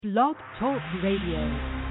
Blog Talk Radio.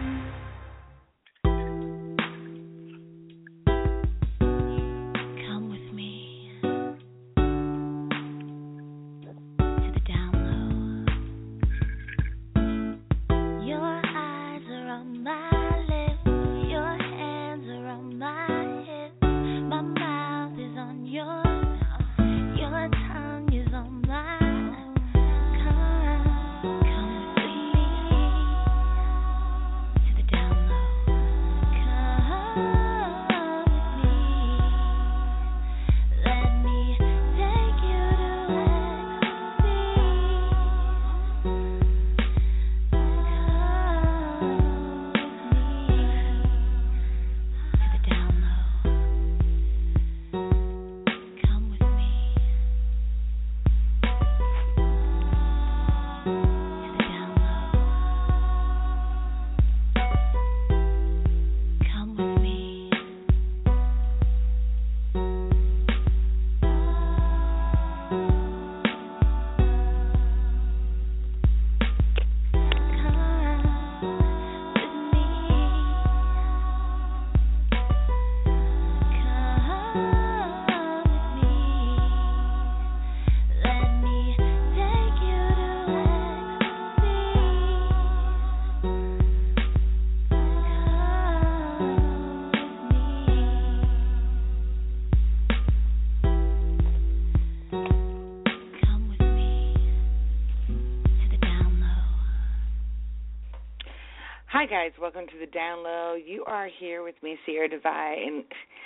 Hi guys, welcome to the Down Low. You are here with me, Sierra Divide, and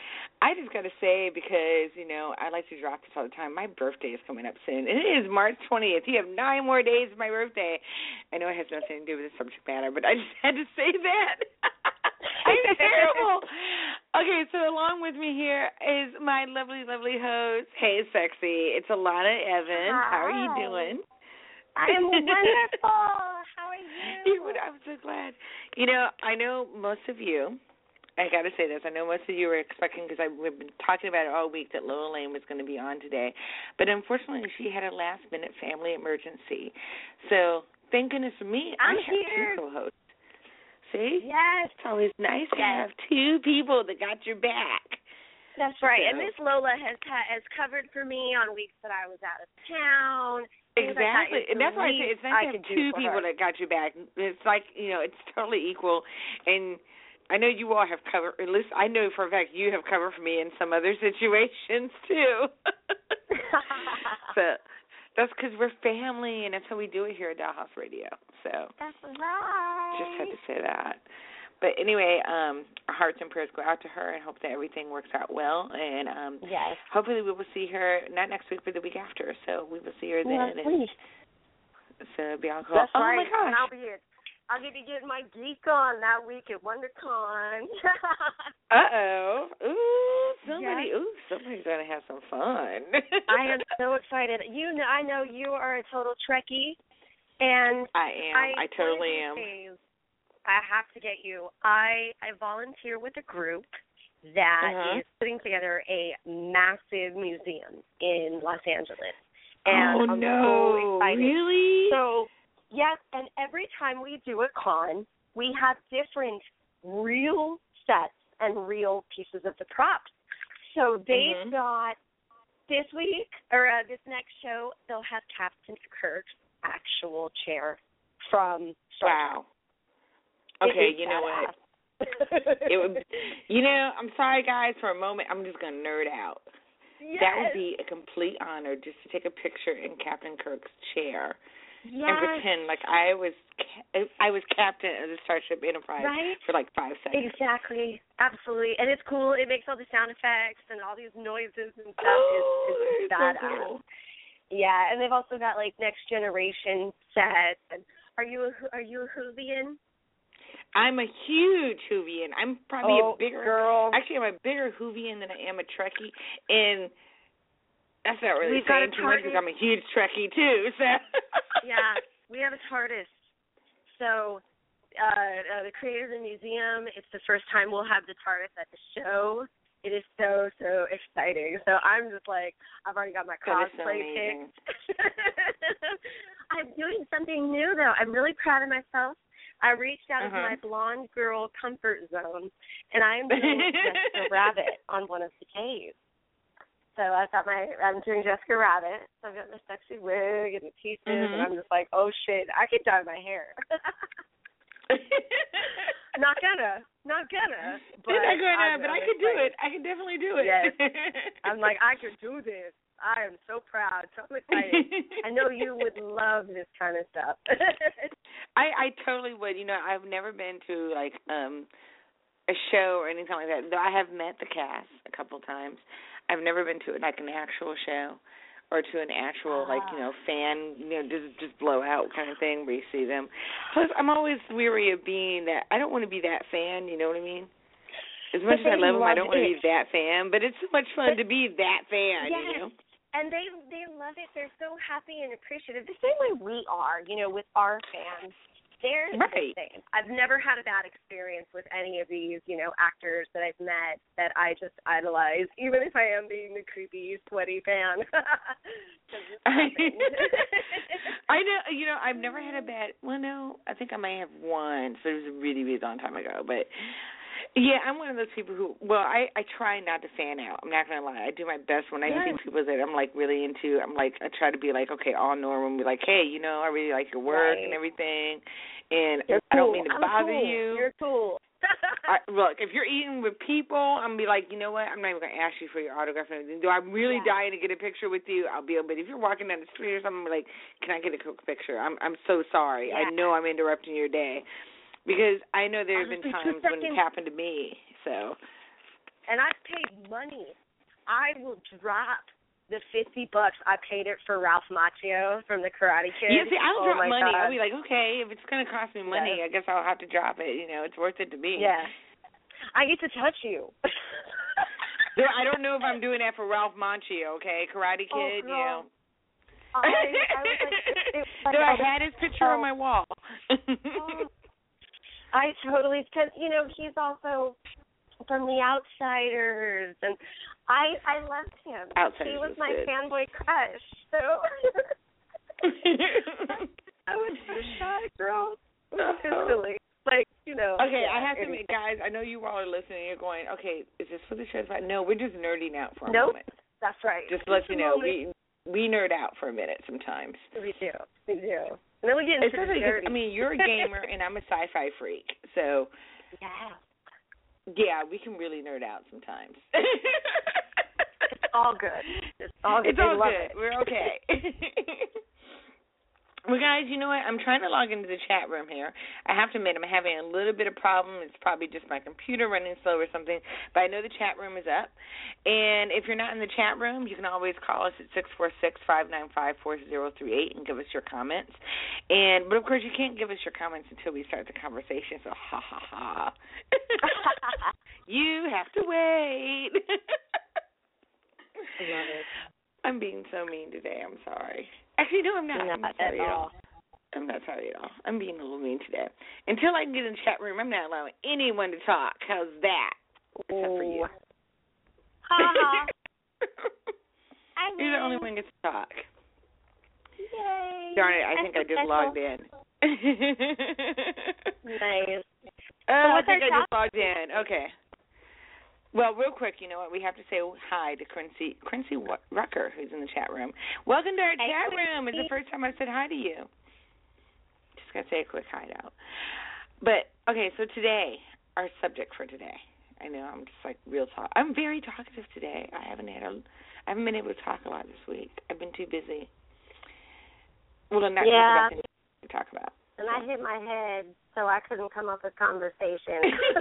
I just got to say, because, you know, I like to drop this all the time, my birthday is coming up soon, and it is March 20th. You have 9 more days of my birthday. I know it has nothing to do with the subject matter, but I just had to say that. I'm terrible. Okay, so along with me here is my lovely, lovely host. Hey, sexy. It's Alana Evans. Hi. How are you doing? I am wonderful. How are you? I'm so glad. You know, I know most of you, I got to say this, I know most of you were expecting, because we've been talking about it all week, that Lola Lane was going to be on today. But unfortunately, she had a last-minute family emergency. So thank goodness for me, I have here. 2 co-hosts. See? Yes. It's always nice to have 2 people that got your back. That's right. So, and Miss Lola has covered for me on weeks that I was out of town. Exactly. And that's why I say it's nice to have 2 people that got your back. It's like, you know, it's totally equal. And I know you all have covered, at least I know for a fact you have covered for me in some other situations too. So that's because we're family, and that's how we do it here at Dollhouse Radio. So that's right. Just had to say that. But anyway, our hearts and prayers go out to her, and hope that everything works out well. And yes. Hopefully we will see her not next week, but the week after. So we will see her then. Please. So be on call. That's oh right. My gosh. And I'll be getting my geek on that week at WonderCon. Somebody's gonna have some fun. I am so excited. I know you are a total Trekkie, and I am. I totally am. I have to get you. I volunteer with a group that is putting together a massive museum in Los Angeles. And I'm so excited. Really? So, yes, and every time we do a con, we have different real sets and real pieces of the props. So they've got this week, or this next show, they'll have Captain Kirk's actual chair from Star Trek. Okay, you know what? It would. You know, I'm sorry, guys. For a moment, I'm just gonna nerd out. Yes. That would be a complete honor, just to take a picture in Captain Kirk's chair and pretend like I was captain of the Starship Enterprise for like 5 seconds. Exactly, absolutely, and it's cool. It makes all the sound effects and all these noises and stuff. It's badass. So cool. Yeah, and they've also got like next generation sets. And are you a Whovian? I'm a huge Whovian. I'm probably a bigger girl. Actually, I'm a bigger Whovian than I am a Trekkie, and that's not really saying too much because I'm a huge Trekkie too. So yeah, we have a TARDIS. So the creator of the museum, it's the first time we'll have the TARDIS at the show. It is so exciting. So I'm just like, I've already got my cosplay picked. I'm doing something new, though. I'm really proud of myself. I reached out of my blonde girl comfort zone, and I am doing Jessica Rabbit on one of the days. So I'm doing Jessica Rabbit. So I've got the sexy wig and the pieces, and I'm just like, oh shit, I could dye my hair. Not gonna. But I could do it. I could definitely do it. Yes. I'm like, I could do this. I am so proud, so excited. I know you would love this kind of stuff. I totally would. You know, I've never been to like a show or anything like that. Though I have met the cast a couple times. I've never been to like an actual show or to an actual like, you know, fan, you know, just blowout kind of thing where you see them. Plus, I'm always weary of being that. I don't want to be that fan. You know what I mean? As much as I love them, I don't want to be that fan. But it's so much fun to be that fan. Yes. You know. And they love it. They're so happy and appreciative. The same way we are, you know, with our fans. They're the same. I've never had a bad experience with any of these, you know, actors that I've met that I just idolize, even if I am being the creepy, sweaty fan. I know, you know, I've never had a bad, well, no, I think I may have one, so it was a really, really long time ago, but yeah, I'm one of those people who, well, I try not to fan out. I'm not going to lie. I do my best when I see people that I'm, like, really into. I'm, like, I try to be, like, okay, all normal and be like, hey, you know, I really like your work and everything, and I don't mean to bother you. You're cool. Look, if you're eating with people, I'm going to be like, you know what, I'm not even going to ask you for your autograph or anything. Do I'm really dying to get a picture with you? I'll be able, but if you're walking down the street or something, I'm like, can I get a quick picture? I'm so sorry. I know I'm interrupting your day. Because I know there have been times when it's happened to me, so. And I've paid money. I will drop the $50 I paid it for Ralph Macchio from the Karate Kid. Yeah, see, I'll drop money. God. I'll be like, okay, if it's going to cost me money, I guess I'll have to drop it. You know, it's worth it to me. Yeah. I get to touch you. I don't know if I'm doing that for Ralph Macchio, okay? Karate Kid, you know. I was like, I had his picture on my wall. I totally, because, you know, he's also from The Outsiders, and I loved him. Outsiders he was my good. fanboy crush, so I was so shy, girl. Silly. Like, you know. Okay, I have to admit, guys, I know you all are listening, you're going, okay, is this what the show's about? No, we're just nerding out for a moment. That's right. Just to let you know, we nerd out for a minute sometimes. We do. And then we get into the dirty. I mean, you're a gamer and I'm a sci-fi freak, so yeah, we can really nerd out sometimes. It's all good. It's all good. We're okay. Well, guys, you know what? I'm trying to log into the chat room here. I have to admit, I'm having a little bit of problem. It's probably just my computer running slow or something, but I know the chat room is up. And if you're not in the chat room, you can always call us at 646-595-4038 and give us your comments. But, of course, you can't give us your comments until we start the conversation, so ha, ha, ha. You have to wait. I love it. I'm being so mean today. I'm sorry. Actually, no, I'm not. I'm not sorry at all. I'm not sorry at all. I'm being a little mean today. Until I can get in the chat room, I'm not allowing anyone to talk. How's that? Except for you. Ha. You're the only one who gets to talk. Yay. Darn it, I think I just logged in. Nice. I think I just logged in. Okay. Well, real quick, you know what? We have to say hi to Quincy Rucker, who's in the chat room. Welcome to our chat room. It's the first time I've said hi to you. Just got to say a quick hideout. But, okay, so today, our subject for today. I know I'm just like real talk. I'm very talkative today. I haven't been able to talk a lot this week. I've been too busy. Well, I'm not talking about to talk about. And I hit my head, so I couldn't come up with conversation.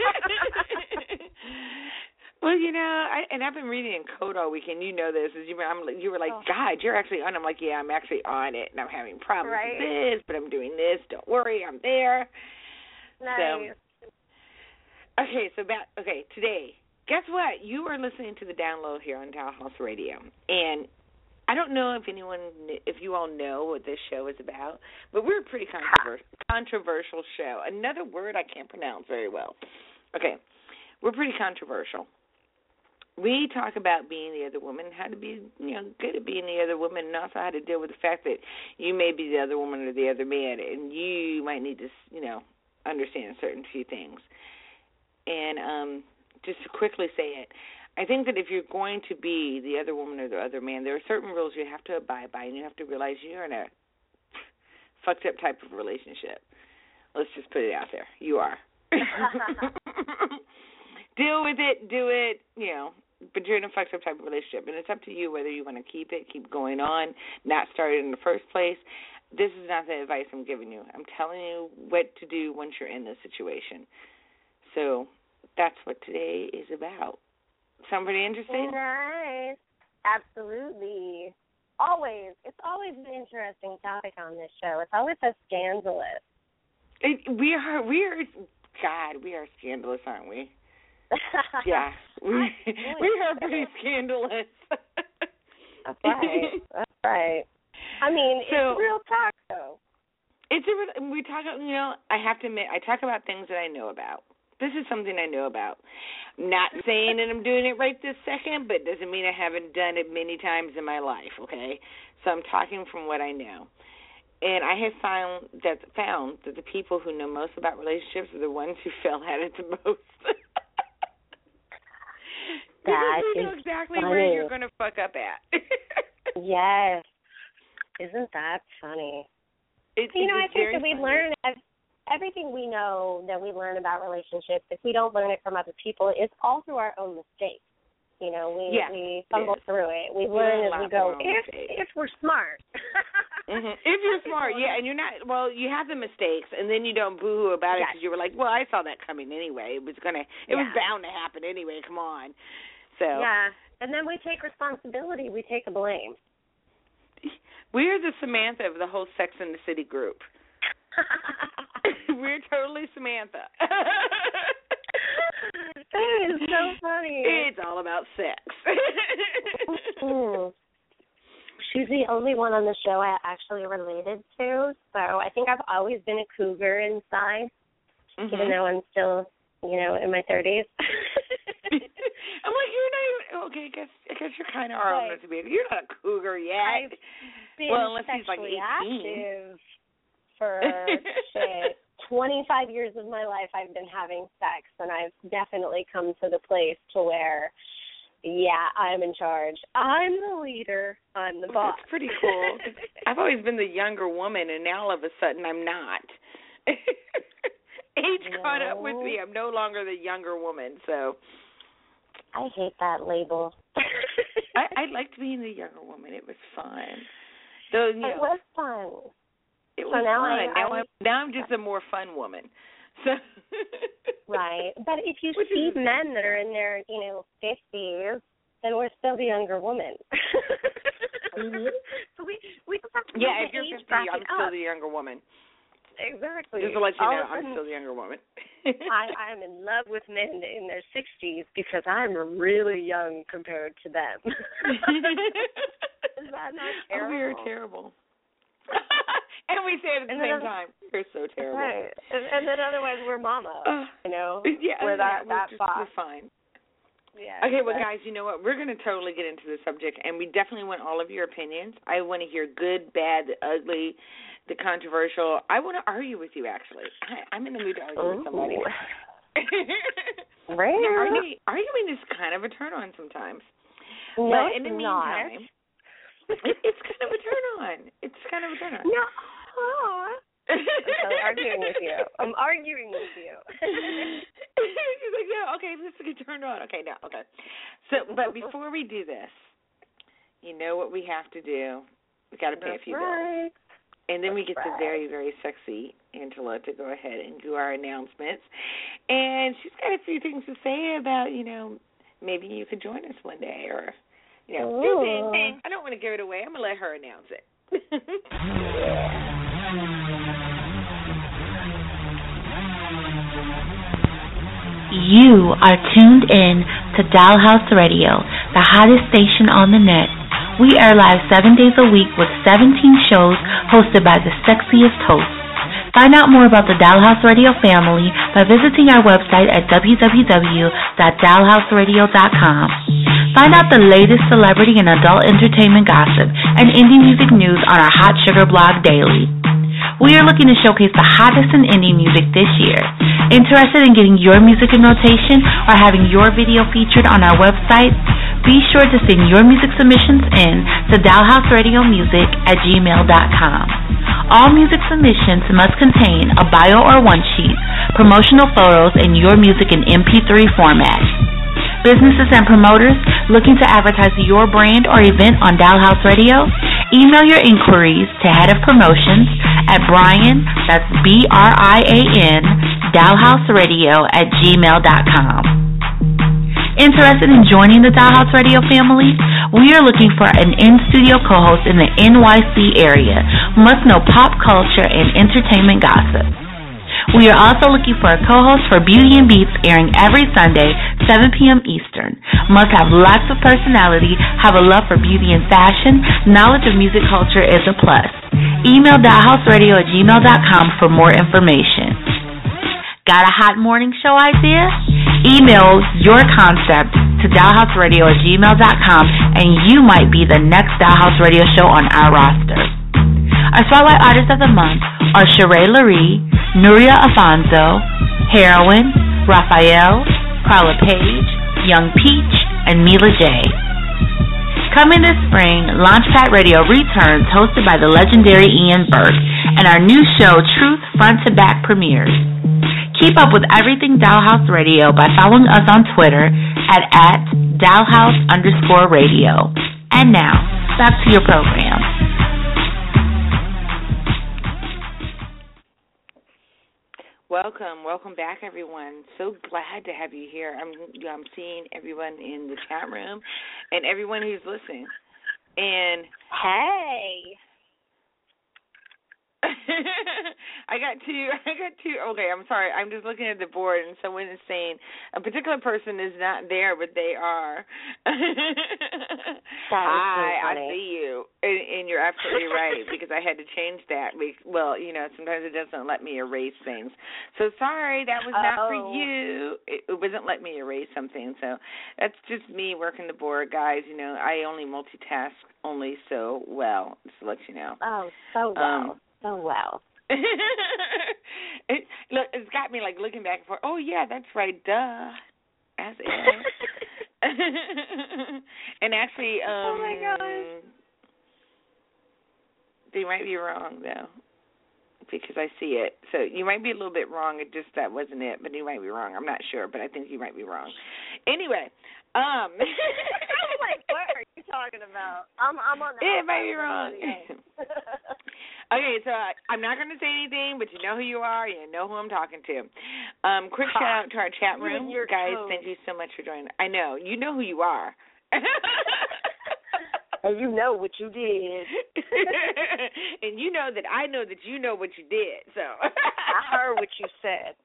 Well, you know, I've been reading in code all weekend. You know this. You were like, God, you're actually on. I'm like, yeah, I'm actually on it, and I'm having problems with this, but I'm doing this. Don't worry, I'm there. Nice. So, today, guess what? You are listening to the download here on Dollhouse Radio, and I don't know if you all know what this show is about, but we're a pretty controversial show. Another word I can't pronounce very well. Okay, we're pretty controversial. we talk about being the other woman, how to be, good at being the other woman, and also how to deal with the fact that you may be the other woman or the other man, and you might need to, understand certain few things. And just to quickly say it, I think that if you're going to be the other woman or the other man, there are certain rules you have to abide by, and you have to realize you're in a fucked up type of relationship. Let's just put it out there. You are. Deal with it, do it, but you're in a fucked up type of relationship, and it's up to you whether you want to keep it, keep going on, not start it in the first place. This is not the advice I'm giving you. I'm telling you what to do once you're in this situation. So that's what today is about. Sound pretty interesting? Nice. Absolutely. Always. It's always an interesting topic on this show. It's always so scandalous. We are scandalous, aren't we? Yeah. We are pretty scandalous. That's right. That's right. I mean, it's real talk, though. We talk, I have to admit, I talk about things that I know about. This is something I know about. Not saying that I'm doing it right this second, but doesn't mean I haven't done it many times in my life, okay? So I'm talking from what I know. And I have found that the people who know most about relationships are the ones who fail at it the most. Because you know exactly funny. Where you're going to fuck up at. Yes. Isn't that funny? I think that we learn everything we know that we learn about relationships. If we don't learn it from other people, it's all through our own mistakes. We fumble through it. We learn as we go. If we're smart. Mm-hmm. If you're smart, yeah, and you're not. Well, you have the mistakes, and then you don't boo-hoo about it because you were like, well, I saw that coming anyway. It was bound to happen anyway. Come on. So yeah, and then we take responsibility. We take the blame. We're the Samantha of the whole Sex and the City group. We're totally Samantha. That is so funny. It's all about sex. She's the only one on the show I actually related to, so I think I've always been a cougar inside, even though I'm still, in my 30s. I'm like, you're not even, okay, I guess you're kind of old enough to be, you're not a cougar yet. I've been unless he's like 18. Active for 25 years of my life I've been having sex, and I've definitely come to the place to where, I'm in charge. I'm the leader. I'm the boss. That's pretty cool. I've always been the younger woman, and now all of a sudden I'm not. Age caught up with me. I'm no longer the younger woman, so. I hate that label. I liked being the younger woman. It was fun. So, it was fun. It was fun. Now I'm just a more fun woman. So. Right. But if you see men that are in their, 50s, then we're still the younger woman. So we just have to if you're 50, I'm still the younger woman. Exactly. Just to let you know, I'm still the younger woman. I'm in love with men in their 60s because I'm really young compared to them. Is that not terrible? We are terrible. And we say it at the same time. We're so terrible. Right. And then otherwise we're mama. We're that we're fine. Yeah. Okay, well, guys, you know what? We're going to totally get into the subject, and we definitely want all of your opinions. I want to hear good, bad, the ugly, the controversial. I want to argue with you, actually. I'm in the mood to argue with somebody. Right. Arguing is kind of a turn-on sometimes. No, but in the meantime, it's kind of a turn-on. It's kind of a turn-on. No. I'm arguing with you. She's like, no, okay, let's get turned on. Okay, no, okay. So, but before we do this, you know what we have to do? We got to pay a few bills. And then we get the very, very sexy Angela to go ahead and do our announcements. And she's got a few things to say about, maybe you could join us one day or, I don't want to give it away. I'm going to let her announce it. You are tuned in to Dollhouse Radio, the hottest station on the net. We air live 7 days a week with 17 shows hosted by the sexiest hosts. Find out more about the Dollhouse Radio family by visiting our website at www.dollhouseradio.com. Find out the latest celebrity and adult entertainment gossip and indie music news on our Hot Sugar blog daily. We are looking to showcase the hottest in indie music this year. Interested in getting your music in rotation or having your video featured on our website? Be sure to send your music submissions in to dollhouseradiomusic@gmail.com. All music submissions must contain a bio or one-sheet, promotional photos, and your music in MP3 format. Businesses and promoters looking to advertise your brand or event on Dollhouse Radio? Email your inquiries to Head of Promotions at Brian, that's BRIAN, dollhouseradio@gmail.com. Interested in joining the Dollhouse Radio family? We are looking for an in-studio co-host in the NYC area. Must know pop culture and entertainment gossip. We are also looking for a co-host for Beauty and Beats, airing every Sunday, 7 p.m. Eastern. Must have lots of personality, have a love for beauty and fashion. Knowledge of music culture is a plus. Email dollhouseradio@gmail.com for more information. Got a hot morning show idea? Email your concept to dollhouseradio@gmail.com and you might be the next Dollhouse Radio show on our roster. Our Spotlight Artists of the Month are Sheree Laree, Nuria Afonso, Heroin, Raphael, Carla Page, Young Peach, and Mila J. Coming this spring, Launchpad Radio returns, hosted by the legendary Ian Burke, and our new show, Truth Front to Back, premieres. Keep up with everything Dollhouse Radio by following us on Twitter at Dollhouse_radio. And now, back to your program. Welcome back, everyone. So glad to have you here. I'm seeing everyone in the chat room and everyone who's listening. And hey. I got two. Okay, I'm sorry. I'm just looking at the board, and someone is saying a particular person is not there, but they are. Hi, I see you, and you're absolutely right, because I had to change that. Well, sometimes it doesn't let me erase things. So sorry, that was not for you. It wasn't letting me erase something. So that's just me working the board, guys. I only multitask so well, just to let you know. Oh, so well. So well. Look, it's got me looking back and forth. Oh yeah, that's right. Duh. As is. And actually, oh my gosh, they might be wrong though, because I see it. So you might be a little bit wrong. It just that wasn't it, but you might be wrong. I'm not sure, but I think you might be wrong. Anyway. I'm like, what are you talking about? I'm on that. It might be wrong. Okay, so I'm not going to say anything, but you know who you are. You know who I'm talking to. Quick shout out to our chat room. Guys, thank you so much for joining. I know. You know who you are. And you know what you did. And you know that I know that you know what you did. So I heard what you said.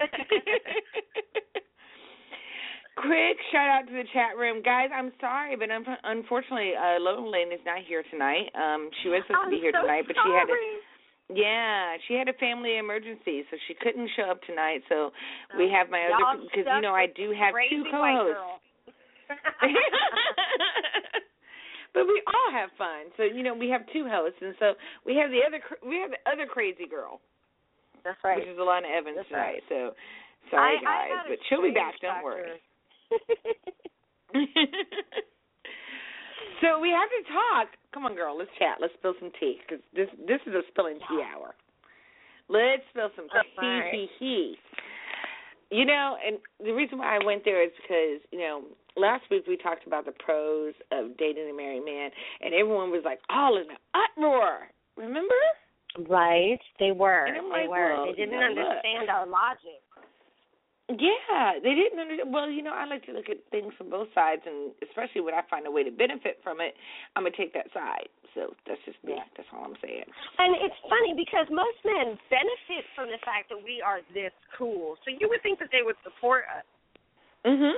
Quick shout out to the chat room. Guys, I'm sorry, but unfortunately, Lola Lane is not here tonight. She was supposed to be here tonight, but she had a family emergency, so she couldn't show up tonight. So we have my other, because, I do have two co-hosts. But we all have fun. So, we have two hosts, and so we have the other crazy girl. That's right. Which is Alana Evans tonight. Right. So, sorry, guys, but she'll be back. Don't worry. So we have to talk. Come on, girl. Let's chat. Let's spill some tea, because this is a spilling tea hour. Let's spill some tea. And the reason why I went there is because, last week we talked about the pros of dating a married man, and everyone was all in an uproar. Remember? Right. They were. They were. They didn't understand our logic. Yeah, they didn't understand. Well, I like to look at things from both sides, and especially when I find a way to benefit from it, I'm going to take that side. So that's just me. Yeah. That's all I'm saying. And it's funny because most men benefit from the fact that we are this cool. So you would think that they would support us. Mm-hmm.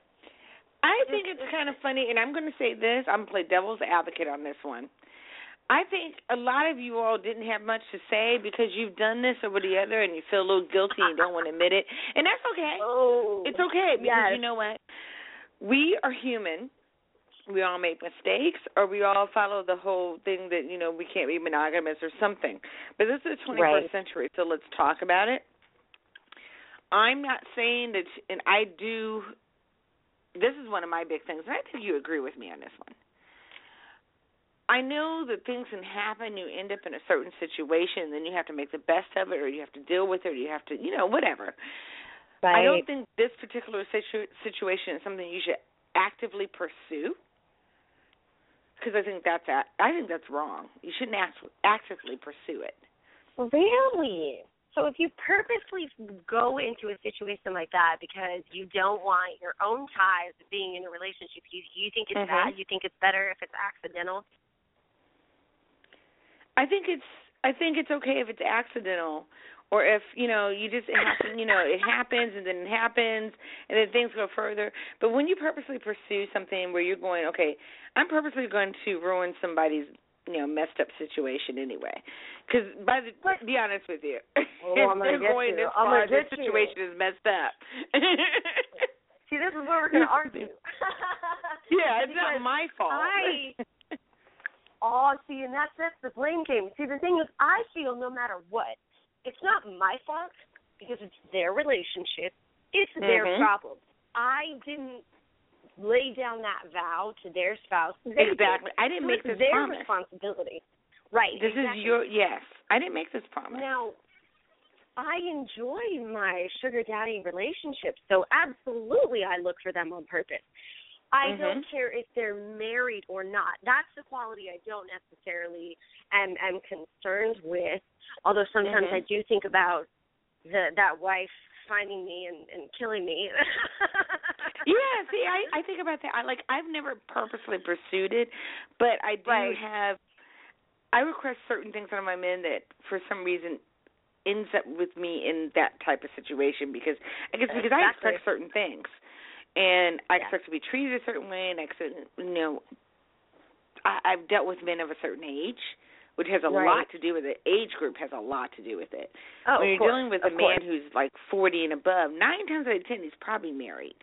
I think it's kind of funny, and I'm going to say this. I'm going to play devil's advocate on this one. I think a lot of you all didn't have much to say because you've done this over the other and you feel a little guilty and you don't want to admit it. And that's okay. Oh, it's okay because yes. you know what? We are human. We all make mistakes, or we all follow the whole thing that, you know, we can't be monogamous or something. But this is the 21st century, so let's talk about it. I'm not saying that, and I do, this is one of my big things, and I think you agree with me on this one. I know that things can happen, you end up in a certain situation, and then you have to make the best of it, or you have to deal with it, or you have to, you know, whatever. Right. I don't think this particular situation is something you should actively pursue, because I think that's wrong. You shouldn't actively pursue it. Really? So if you purposely go into a situation like that because you don't want your own ties being in a relationship, you think it's bad? You think it's better if it's accidental? I think it's okay if it's accidental, or if, you know, you just happen, you know, it happens and then it happens and then things go further. But when you purposely pursue something where you're going, okay, I'm purposely going to ruin somebody's, you know, messed up situation anyway. Because be honest with you, if they're going this far, this situation is messed up. See, this is where we're going to argue. Yeah, it's not my fault. See, and that's the blame game. See, the thing is, I feel no matter what, it's not my fault because it's their relationship. It's their problem. I didn't lay down that vow to their spouse. Exactly. I didn't make this promise. It's their responsibility. Right. This is yes. I didn't make this promise. Now, I enjoy my sugar daddy relationships, so absolutely I look for them on purpose. I don't care if they're married or not. That's the quality I don't necessarily am concerned with, although sometimes I do think about that wife finding me and killing me. Yeah, see, I think about that. I've never purposely pursued it, but I do have, I request certain things out of my men that for some reason ends up with me in that type of situation because I expect certain things. And I expect to be treated a certain way, and I expect, you know, I've dealt with men of a certain age, which has a lot to do with it. Age group has a lot to do with it. Oh, when you're dealing with a man who's like 40 and above, 9 times out of 10 he's probably married.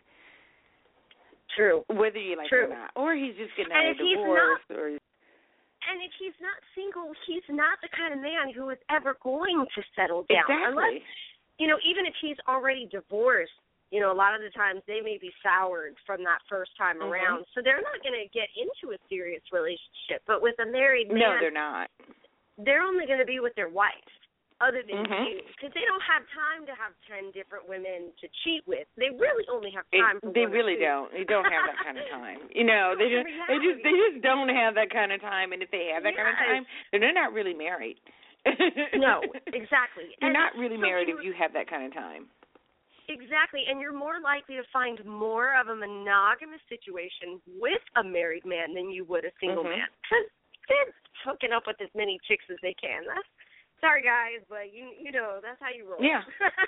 True. Whether you like it or not. Or he's just getting out of divorce. And if he's not single, he's not the kind of man who is ever going to settle down. Exactly. Unless, you know, even if he's already divorced, you know, a lot of the times they may be soured from that first time around, so they're not going to get into a serious relationship. But with a married man, no, they're not. They're only going to be with their wife, other than you, because they don't have time to have 10 different women to cheat with. They really only have time for They really don't. They don't have that kind of time. You know, they just don't have that kind of time. And if they have that kind of time, then they're not really married. No, exactly. You're not really married if you have that kind of time. Exactly, and you're more likely to find more of a monogamous situation with a married man than you would a single man. Because they're hooking up with as many chicks as they can. Sorry, guys, but you know, that's how you roll. Yeah.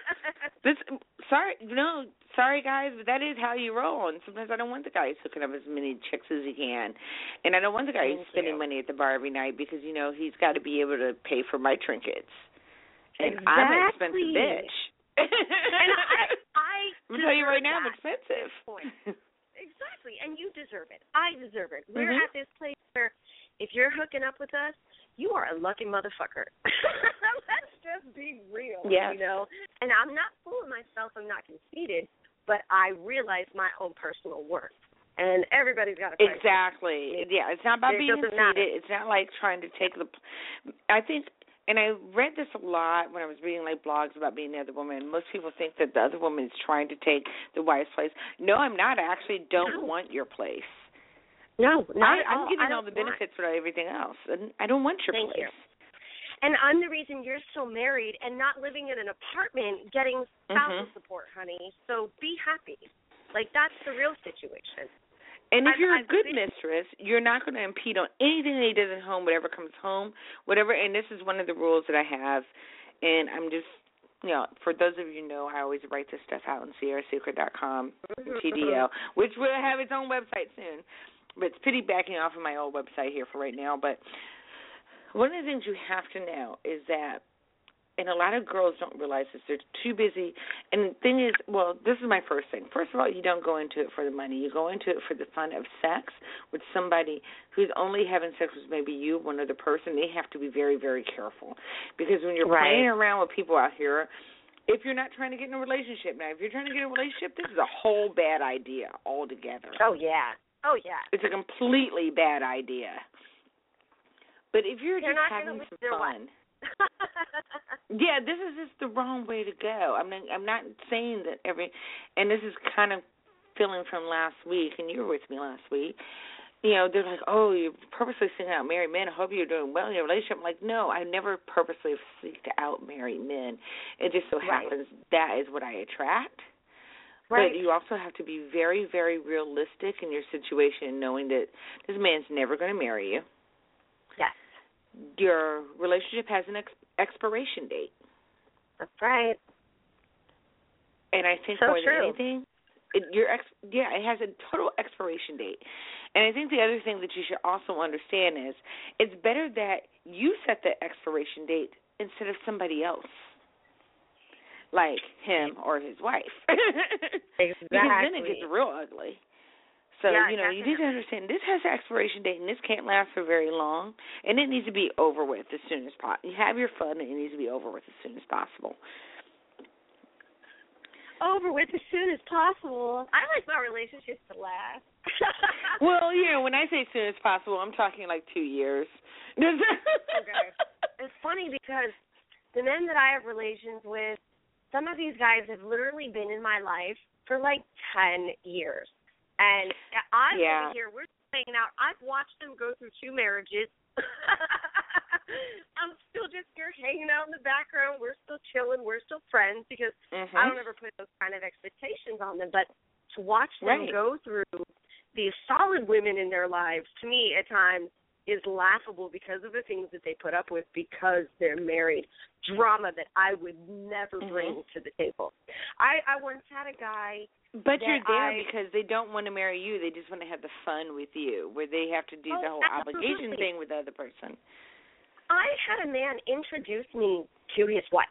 Sorry, guys, but that is how you roll. And sometimes I don't want the guy who's hooking up as many chicks as he can. And I don't want the guy who's spending money at the bar every night because, you know, he's got to be able to pay for my trinkets. And I'm an expensive bitch. And I'm tell you right now, I'm expensive. Exactly, and you deserve it. I deserve it. We're at this place where if you're hooking up with us, you are a lucky motherfucker. Let's just be real, you know. And I'm not fooling myself. I'm not conceited, but I realize my own personal worth. And everybody's got to fight. Exactly. Yeah, it's not about being conceited. It's not like trying to take I think. And I read this a lot when I was reading like blogs about being the other woman. Most people think that the other woman is trying to take the wife's place. No, I'm not. I actually don't want your place. No, not at all. I'm getting all the benefits for everything else, and I don't want your place. You. And I'm the reason you're still married and not living in an apartment getting spousal support, honey. So be happy. Like, that's the real situation. And if you're a good mistress, you're not going to impede on anything that he does at home, whatever comes home, whatever. And this is one of the rules that I have. And I'm just, you know, for those of you who know, I always write this stuff out on SierraSecret.com, TDL, which will have its own website soon. But it's piggybacking off of my old website here for right now. But one of the things you have to know is that, and a lot of girls don't realize this, they're too busy. And the thing is, well, this is my first thing. First of all, you don't go into it for the money. You go into it for the fun of sex with somebody who's only having sex with maybe you, one other person. They have to be very, very careful. Because when you're playing around with people out here, if you're not trying to get in a relationship, now, if you're trying to get in a relationship, this is a whole bad idea altogether. Oh, yeah. Oh, yeah. It's a completely bad idea. But if you're They're just not having some fun, yeah, this is just the wrong way to go. I mean, I'm not saying that and this is kind of feeling from last week, and you were with me last week. You know, they're like, oh, you're purposely seeking out married men. I hope you're doing well in your relationship. I'm like, no, I never purposely seek out married men. It just so happens that is what I attract. But you also have to be very, very realistic in your situation, knowing that this man's never going to marry you. Yes. Your relationship has an expiration date. That's right. And I think more than anything, it has a total expiration date. And I think the other thing that you should also understand is it's better that you set the expiration date instead of somebody else, like him or his wife. Exactly. Because then it gets real ugly. So, you need to understand this has an expiration date, and this can't last for very long, and it needs to be over with as soon as possible. You have your fun, and it needs to be over with as soon as possible. Over with as soon as possible. I like my relationships to last. Well, when I say as soon as possible, I'm talking like 2 years. Okay. It's funny because the men that I have relations with, some of these guys have literally been in my life for like 10 years. And I'm over here, we're hanging out. I've watched them go through 2 marriages. I'm still just here hanging out in the background. We're still chilling. We're still friends because I don't ever put those kind of expectations on them. But to watch them go through these solid women in their lives, to me, at times, is laughable because of the things that they put up with because they're married. Drama that I would never bring to the table. I once had a guy. But you're there because they don't want to marry you. They just want to have the fun with you, where they have to do the whole obligation thing with the other person. I had a man introduce me to his wife.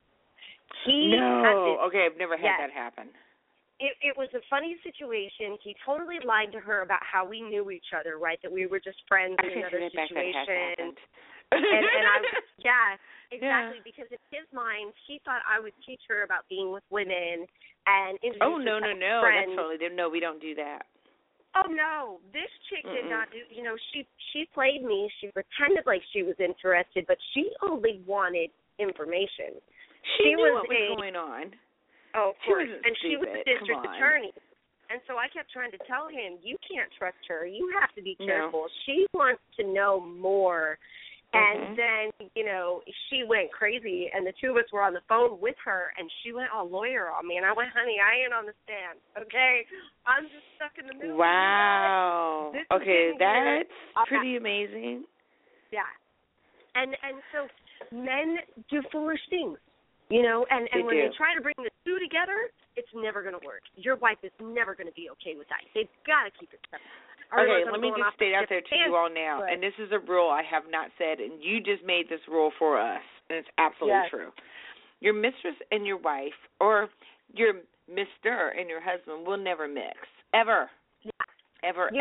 I've never had that happen. It was a funny situation. He totally lied to her about how we knew each other, right? That we were just friends in another situation. And I, exactly, because in his mind, he thought I would teach her about being with women and introduce her to friends. That's totally no, we don't do that. Oh no, this chick did not do. She played me. She pretended like she was interested, but she only wanted information. She knew what was going on. Oh, of course, and stupid. she was the district attorney. And so I kept trying to tell him, you can't trust her. You have to be careful. No. She wants to know more. And then, she went crazy, and the 2 of us were on the phone with her, and she went all lawyer on me. And I went, honey, I ain't on the stand, okay? I'm just stuck in the middle. Wow. Okay, that's pretty amazing. Yeah. And so men do foolish things, and when they try to bring the 2 together, it's never going to work. Your wife is never going to be okay with that. They've got to keep it separate. Okay, let me just state out there to you all now, and this is a rule I have not said, and you just made this rule for us, and it's absolutely true. Your mistress and your wife, or your Mr. and your husband will never mix, ever. Yeah. Ever.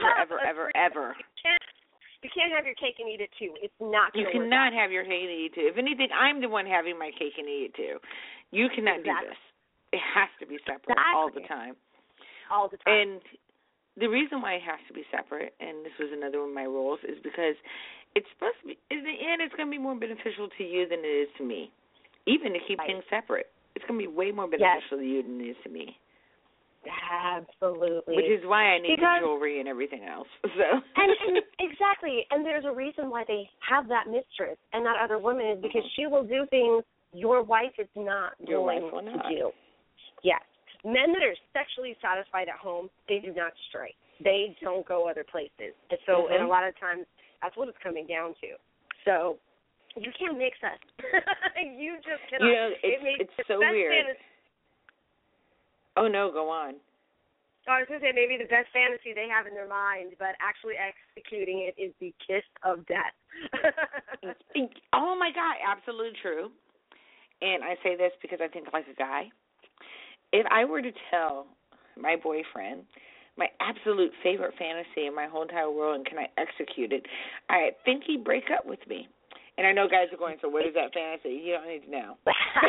You can't have your cake and eat it too. It's not. You cannot have your cake and eat it too. If anything, I'm the one having my cake and eat it too. You cannot do this. It has to be separate all the time. All the time. And the reason why it has to be separate, and this was another one of my rules, is because it's supposed to be, in the end, it's going to be more beneficial to you than it is to me. Even to keep things separate. It's going to be way more beneficial to you than it is to me. Absolutely. Which is why I need the jewelry and everything else. So. and exactly. And there's a reason why they have that mistress and that other woman is because she will do things your wife is not going to do. Yes. Men that are sexually satisfied at home, they do not stray. They don't go other places. And so, and a lot of times, that's what it's coming down to. So, you can't mix us. You just cannot. It's so weird. Oh, no, go on. I was going to say maybe the best fantasy they have in their mind, but actually executing it is the kiss of death. Oh, my God, absolutely true. And I say this because I think like a guy. If I were to tell my boyfriend my absolute favorite fantasy in my whole entire world and can I execute it, I think he'd break up with me. And I know guys are going, so what is that fantasy? You don't need to know.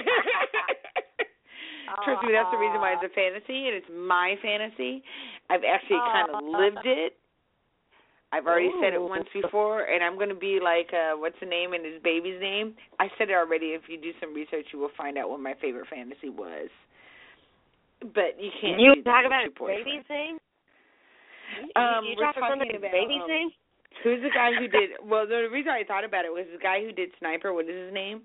Trust me, that's the reason why it's a fantasy, and it's my fantasy. I've actually kind of lived it. I've already said it once before, and I'm going to be like, what's the name and his baby's name? I said it already. If you do some research, you will find out what my favorite fantasy was. But you can't. You talk about his baby's name? You we're talking about baby's name? Who's the guy who did? Well, the reason I thought about it was the guy who did Sniper. What is his name?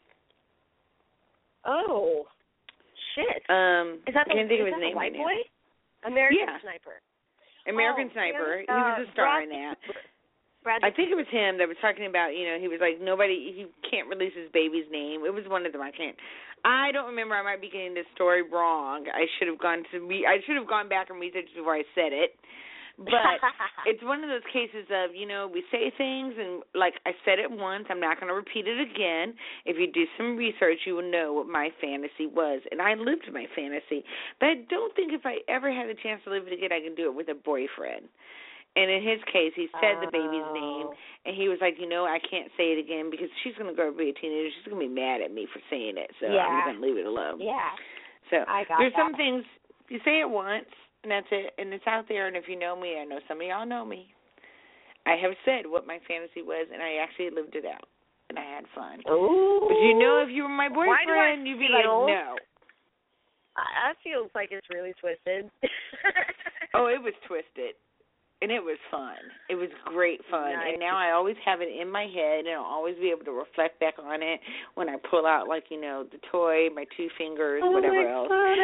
Oh, shit. Is that I can't think of his name white right boy? now. American Sniper. American Sniper. He was a star in that. I think it was him that was talking about, he was like, he can't release his baby's name. It was one of them. I don't remember. I might be getting this story wrong. I should have gone back and researched before I said it. But it's one of those cases of, we say things, and like I said it once, I'm not going to repeat it again. If you do some research, you will know what my fantasy was. And I lived my fantasy. But I don't think if I ever had a chance to live it again, I can do it with a boyfriend. And in his case, he said the baby's name, and he was like, I can't say it again because she's going to grow up to be a teenager. She's going to be mad at me for saying it, so I'm going to leave it alone. Yeah. So there's some things, you say it once, and that's it, and it's out there, and if you know me, I know some of y'all know me. I have said what my fantasy was, and I actually lived it out, and I had fun. Ooh. But if you were my boyfriend, you'd be like, no. That feels like it's really twisted. Oh, it was twisted. And it was fun. It was great fun. Nice. And now I always have it in my head, and I'll always be able to reflect back on it when I pull out, the toy, my 2 fingers, whatever else.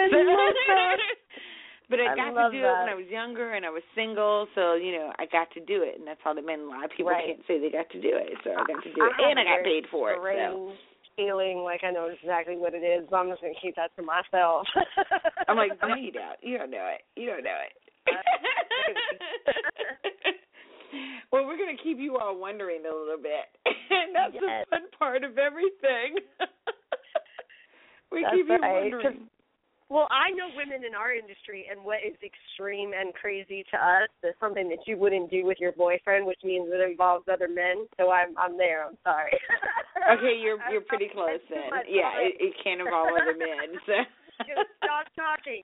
But I got to do it when I was younger and I was single, so, I got to do it, and that's all that meant. A lot of people can't say they got to do it, so I got to do it, and I got paid for it. So. Feeling like I know exactly what it is, so I'm just going to keep that to myself. I'm like, no, you don't. You don't know it. You don't know it. Well, we're going to keep you all wondering a little bit, and that's the fun part of everything. We keep you wondering. Well, I know women in our industry, and what is extreme and crazy to us is something that you wouldn't do with your boyfriend, which means it involves other men. So I'm there. I'm sorry. Okay, you're pretty close then. Yeah, it can't involve other men. So. Just stop talking.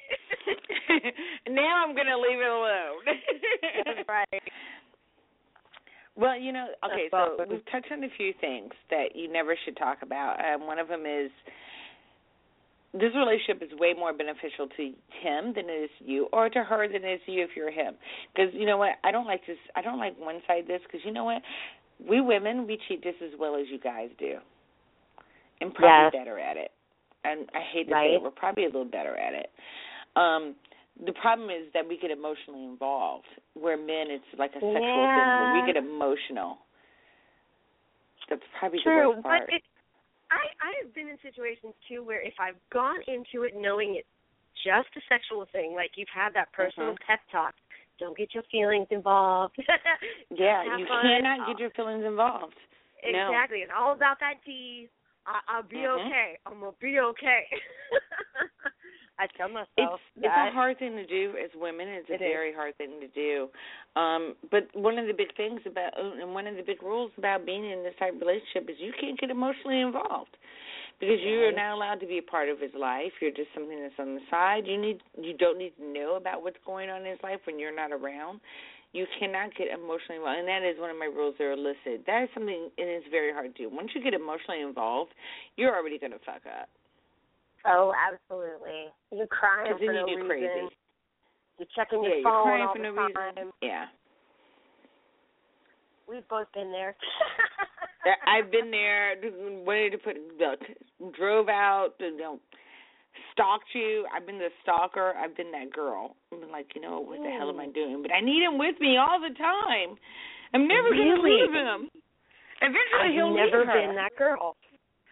Now I'm going to leave it alone. That's right. Well, okay, so we've touched on a few things that you never should talk about. One of them is this relationship is way more beneficial to him than it is to you, or to her than it is to you if you're him. Because you know what? I don't like one-side this, because you know what? We women, we cheat just as well as you guys do, and probably better at it. And I hate to say it, we're probably a little better at it. The problem is that we get emotionally involved, where men, it's like a sexual thing, where we get emotional. That's probably the worst part. But I have been in situations, too, where if I've gone into it knowing it's just a sexual thing, like you've had that personal pep talk, don't get your feelings involved. Yeah, you cannot get your feelings involved. Exactly. No. It's all about that D. I'll be okay. I'm going to be okay. I tell myself it's a hard thing to do as women. It's a very hard thing to do. But one of the big things and one of the big rules about being in this type of relationship is you can't get emotionally involved, because you are not allowed to be a part of his life. You're just something that's on the side. You don't need to know about what's going on in his life when you're not around. You cannot get emotionally involved, and that is one of my rules that are listed. That is something, and it's very hard to do. Once you get emotionally involved, you're already going to fuck up. Oh, absolutely. You're crying for no reason. Crazy. You're checking your phone crying all for the no time. Reason. Yeah. We've both been there. I've been there, drove out, stalked you. I've been the stalker. I've been that girl. I've been like, what the hell am I doing? But I need him with me all the time. I'm never going to leave him. Eventually he'll leave her. I've never been that girl.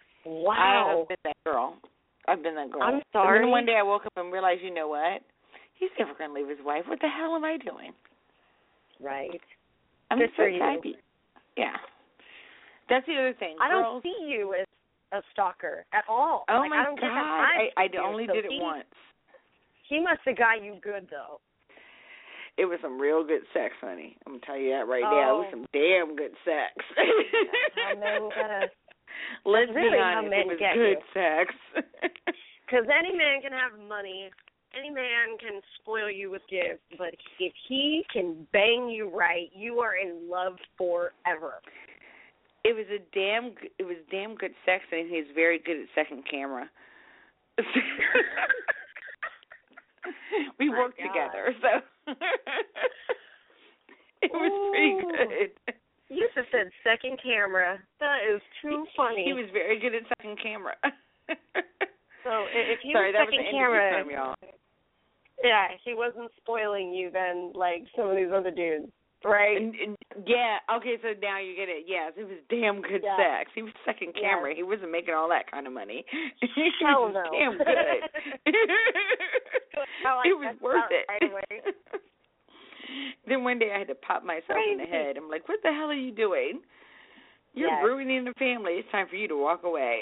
Wow. I've been that girl. I'm sorry. And then one day I woke up and realized, you know what? He's never going to leave his wife. What the hell am I doing? Right. I'm Good so for you. happy. Yeah. That's the other thing. I Girls, don't see you as a stalker at all. oh, like, my I don't God. get that I vibe only from you, did so it once. He must have got you good, though. It was some real good sex, honey. I'm going to tell you that right now. It was some damn good sex. How men gotta... Let's really be how honest. men It was get good you. sex. Because any man can have money. Any man can spoil you with gifts. But if he can bang you right, you are in love forever. It was damn good sex, and he was very good at second camera. We worked together, so it was pretty good. You just said second camera. That is too funny. He was very good at second camera. So if you Sorry, that second was the camera, term, y'all. Yeah, he wasn't spoiling you then like some of these other dudes, right? And, yeah, okay, so now you get it. Yes, it was damn good sex. He was second camera. Yes. He wasn't making all that kind of money. Hell was no. damn good. It was worth it. Right away. Then one day I had to pop myself in the head. I'm like, what the hell are you doing? You're ruining the family. It's time for you to walk away.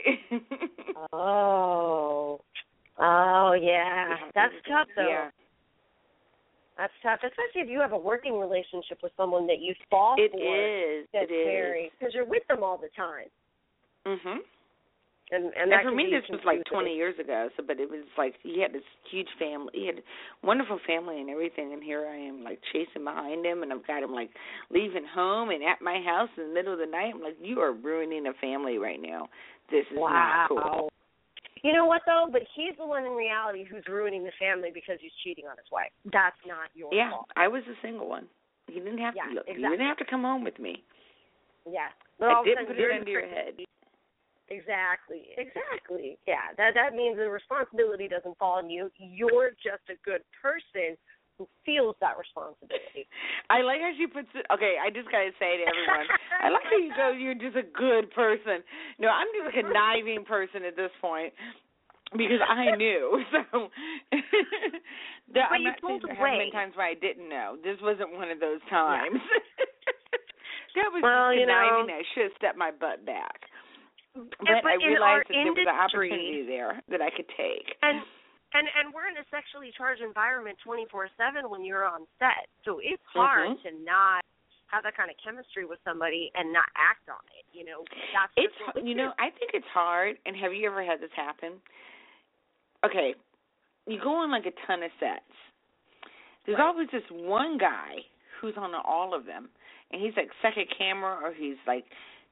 Oh, yeah. That's tough, though. Yeah. That's tough, especially if you have a working relationship with someone that you fall It for. is. That's very, because you're with them all the time. Mhm. And for me, this was like 20 years ago. So, but it was like he had this huge family. He had a wonderful family and everything. And here I am, like chasing behind him, and I've got him like leaving home and at my house in the middle of the night. I'm like, you are ruining a family right now. This is not cool. You know what though? But he's the one in reality who's ruining the family because he's cheating on his wife. That's not your fault. Yeah, I was a single one. He didn't have to look. Exactly. He didn't have to come home with me. Yeah. I didn't put it under your head. Exactly. Yeah, that means the responsibility doesn't fall on you. You're just a good person who feels that responsibility. I like how she puts it. Okay, I just got to say to everyone, I like how you go, you're just a good person. No, I'm just a conniving person at this point because I knew. So I'm not saying there haven't been times where I didn't know. This wasn't one of those times. Yeah. That was conniving. I should have stepped my butt back. But I realized that there was an opportunity there that I could take. And we're in a sexually charged environment 24/7 when you're on set, so it's hard to not have that kind of chemistry with somebody and not act on it. You know, I think it's hard. And have you ever had this happen? Okay, you go on like a ton of sets. There's always this one guy who's on all of them, and he's like second camera, or he's like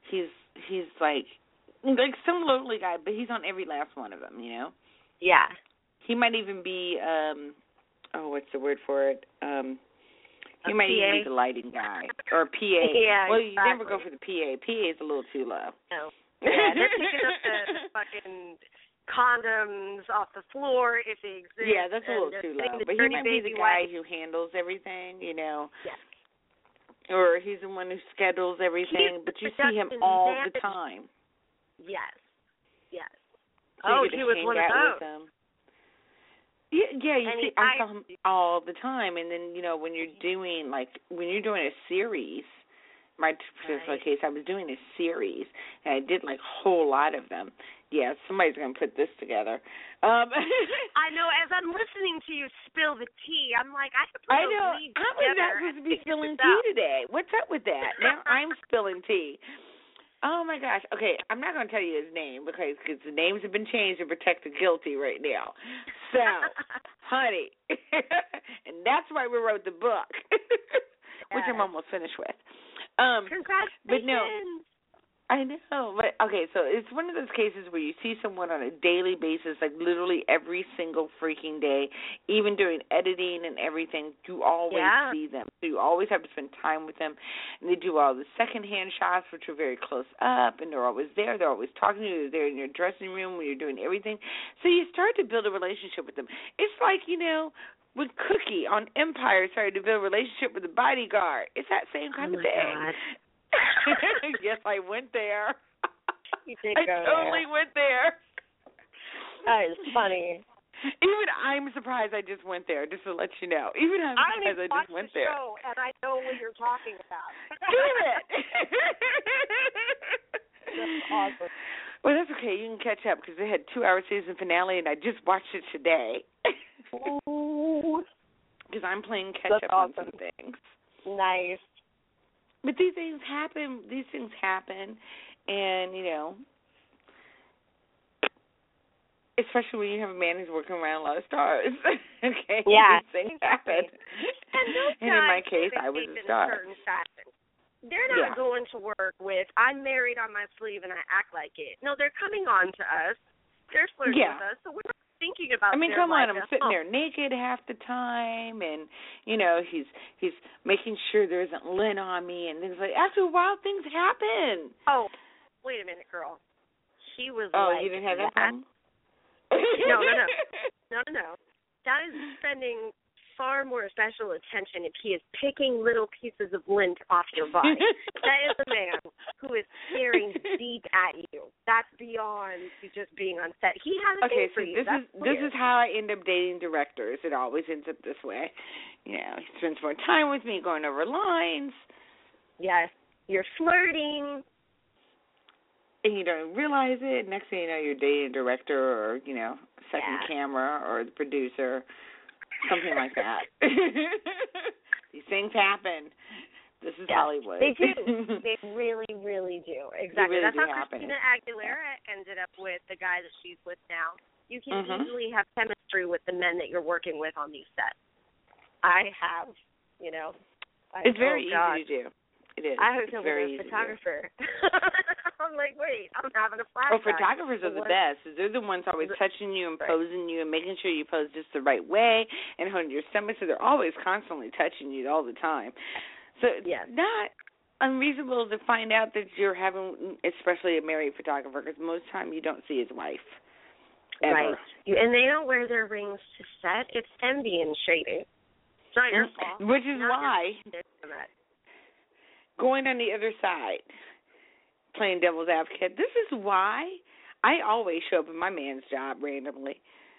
some lonely guy, but he's on every last one of them, you know? Yeah. He might even be, what's the word for it? He might even be the lighting guy, or a PA. Yeah, well, you never go for the PA. PA is a little too low. No. Yeah, they're picking up the fucking condoms off the floor if they exist. Yeah, that's a little too low. But he might be the guy who handles everything, you know? Yes. Or he's the one who schedules everything, but you see him all the time. Yes. So he was one of those. Yeah, you see, I saw him all the time. And then, you know, when you're doing a series, my particular case, I was doing a series, and I did like a whole lot of them. Yeah, somebody's going to put this together. I know, as I'm listening to you spill the tea, I'm like, I could put I know. How was that supposed to be spilling tea today? What's up with that? Now I'm spilling tea. Oh, my gosh. Okay, I'm not going to tell you his name because the names have been changed to protect the guilty right now. So, honey, and that's why we wrote the book, which I'm almost finished with. Congratulations. But no, I know. But, okay, so it's one of those cases where you see someone on a daily basis, like literally every single freaking day, even during editing and everything, you always see them. So you always have to spend time with them. And they do all the secondhand shots, which are very close up, and they're always there. They're always talking to you. They're there in your dressing room when you're doing everything. So you start to build a relationship with them. It's like, you know, when Cookie on Empire started to build a relationship with the bodyguard. It's that same kind of thing. God. Yes, I went there. You did I totally went there. That is funny. Even I'm surprised I just went there, just to let you know. Even I'm surprised I just went there. Show, and I know what you're talking about. Damn it! That's awesome. Well, that's okay. You can catch up because they had 2-hour season finale, and I just watched it today. Ooh. Because I'm playing catch up on some things. Nice. But these things happen. And, you know, especially when you have a man who's working around a lot of stars. Okay? Yeah. These things happen. And in my case, I was a star. They're not going to work with, I'm married on my sleeve and I act like it. No, they're coming on to us. They're flirting with us. So we're not thinking about come on, I'm sitting there naked half the time, and, you know, he's making sure there isn't lint on me and things like that. After a while, things happen. Oh, wait a minute, girl. She was you didn't have that problem? No. That is spending far more special attention if he is picking little pieces of lint off your body. That is a man who is staring deep at you. That's beyond just being on set. He has a thing for you. This is how I end up dating directors. It always ends up this way. You know, he spends more time with me going over lines. Yes, you're flirting. And you don't realize it. Next thing you know, you're dating a director or, you know, second camera or the producer. Something like that. These things happen. This is Hollywood. They do. They really, really do. Exactly. Really That's how happen. Christina Aguilera ended up with the guy that she's with now. You can easily have chemistry with the men that you're working with on these sets. I have, you know. It's very easy to do. It is. I hooked it's up very with a easy photographer. I'm like, wait, I'm having a flashback. Well, photographers are the best. They're the ones always touching you and posing you and making sure you pose just the right way and holding your stomach. So they're always constantly touching you all the time. So it's not unreasonable to find out that you're having, especially a married photographer, because most time you don't see his wife. Ever. Right. And they don't wear their rings to set. It's envy and shading. It's not your fault. Which is why, going on the other side, playing devil's advocate, this is why I always show up in my man's job randomly.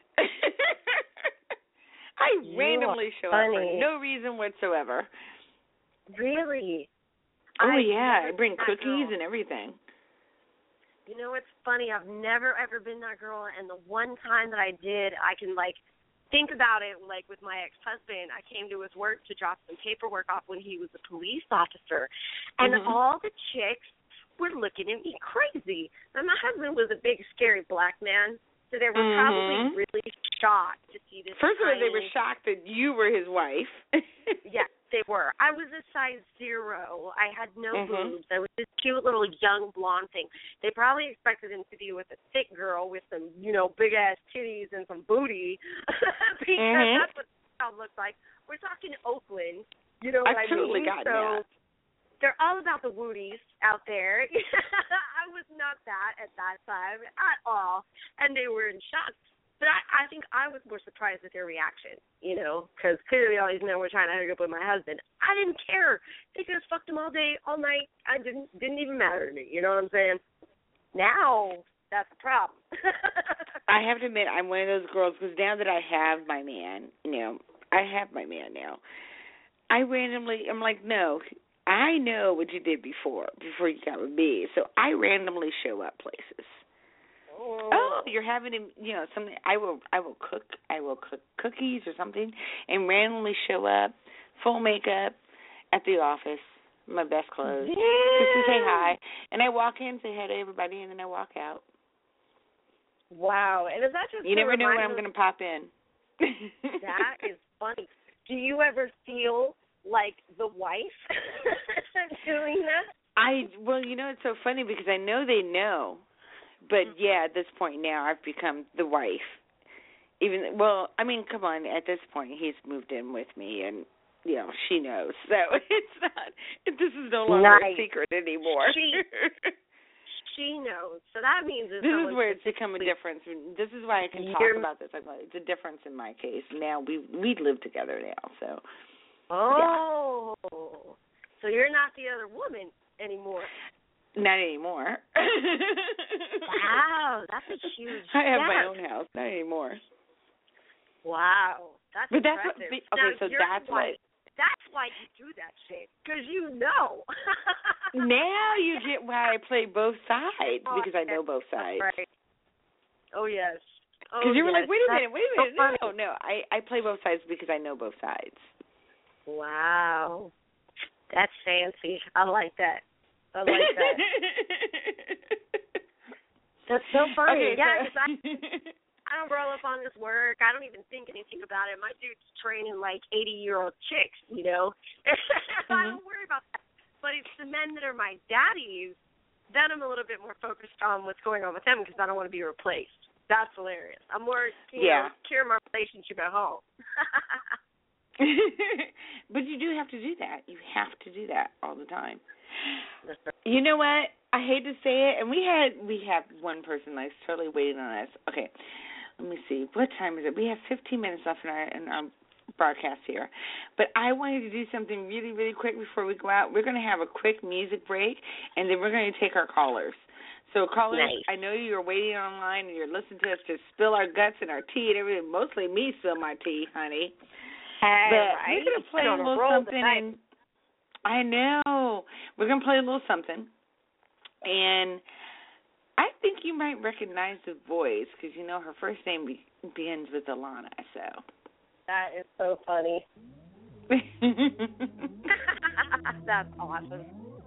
I randomly show up for no reason whatsoever. Really? Oh, yeah. I bring cookies and everything. You know, it's funny. I've never, ever been that girl, and the one time that I did, I can, like, think about it, like, with my ex-husband. I came to his work to drop some paperwork off when he was a police officer, and all the chicks were looking at me crazy. And my husband was a big, scary black man, so they were probably really shocked to see this. First of all, they were shocked that you were his wife. Yes, they were. I was a size 0. I had no boobs. I was this cute little young blonde thing. They probably expected him to be with a thick girl with some, you know, big-ass titties and some booty because that's what the child looks like. We're talking Oakland. You know what I mean? Totally got that. They're all about the woodies out there. I was not that at that time at all, and they were in shock. But I think I was more surprised at their reaction, you know, because clearly all these men were trying to hook up with my husband. I didn't care. They could have fucked him all day, all night. I didn't even matter to me. You know what I'm saying? Now that's the problem. I have to admit, I'm one of those girls because now that I have my man, you know, I have my man now. I'm like, no. I know what you did before you got with me, so I randomly show up places. Oh, you're having, you know, something. I will cook cookies or something, and randomly show up, full makeup, at the office, my best clothes, just to say hi, and I walk in, say hi to everybody, and then I walk out. Wow, and is that just you never know when I'm going to pop in? That is funny. Do you ever feel like the wife doing that? Well, you know, it's so funny because I know they know, but at this point now I've become the wife. Come on, at this point he's moved in with me and, you know, she knows. So this is no longer a secret anymore. She knows. So that means this is where it's become a difference. This is why I can talk about this. It's a difference in my case. Now we live together now, so. Oh, so you're not the other woman anymore. Not anymore. Wow, that's a huge I have my own house. Not anymore. Wow, that's impressive. That's why you do that shit, because you know. Now you get why I play both sides, because I know both sides. Right. Oh, yes. Because you were like, wait a minute. So no. I play both sides because I know both sides. Wow. That's fancy. I like that. That's so funny. Okay, yeah, because I don't roll up on this work. I don't even think anything about it. My dude's training like 80-year-old chicks, you know. I don't worry about that. But it's the men that are my daddies, then I'm a little bit more focused on what's going on with them because I don't want to be replaced. That's hilarious. I'm more, you know, secure my relationship at home. But you do have to do that. You have to do that all the time. You know what? I hate to say it, and we have one person that's totally waiting on us. Okay, let me see. What time is it? We have 15 minutes left in our broadcast here. But I wanted to do something really, really quick before we go out. We're going to have a quick music break, and then we're going to take our callers. So callers, nice. I know you're waiting online and you're listening to us just spill our guts and our tea and everything. Mostly me spill my tea, honey. Hey, but we're going to play a little something. And I know. We're going to play a little something. And I think you might recognize the voice because, you know, her first name begins with Alana, so. That is so funny. That's awesome.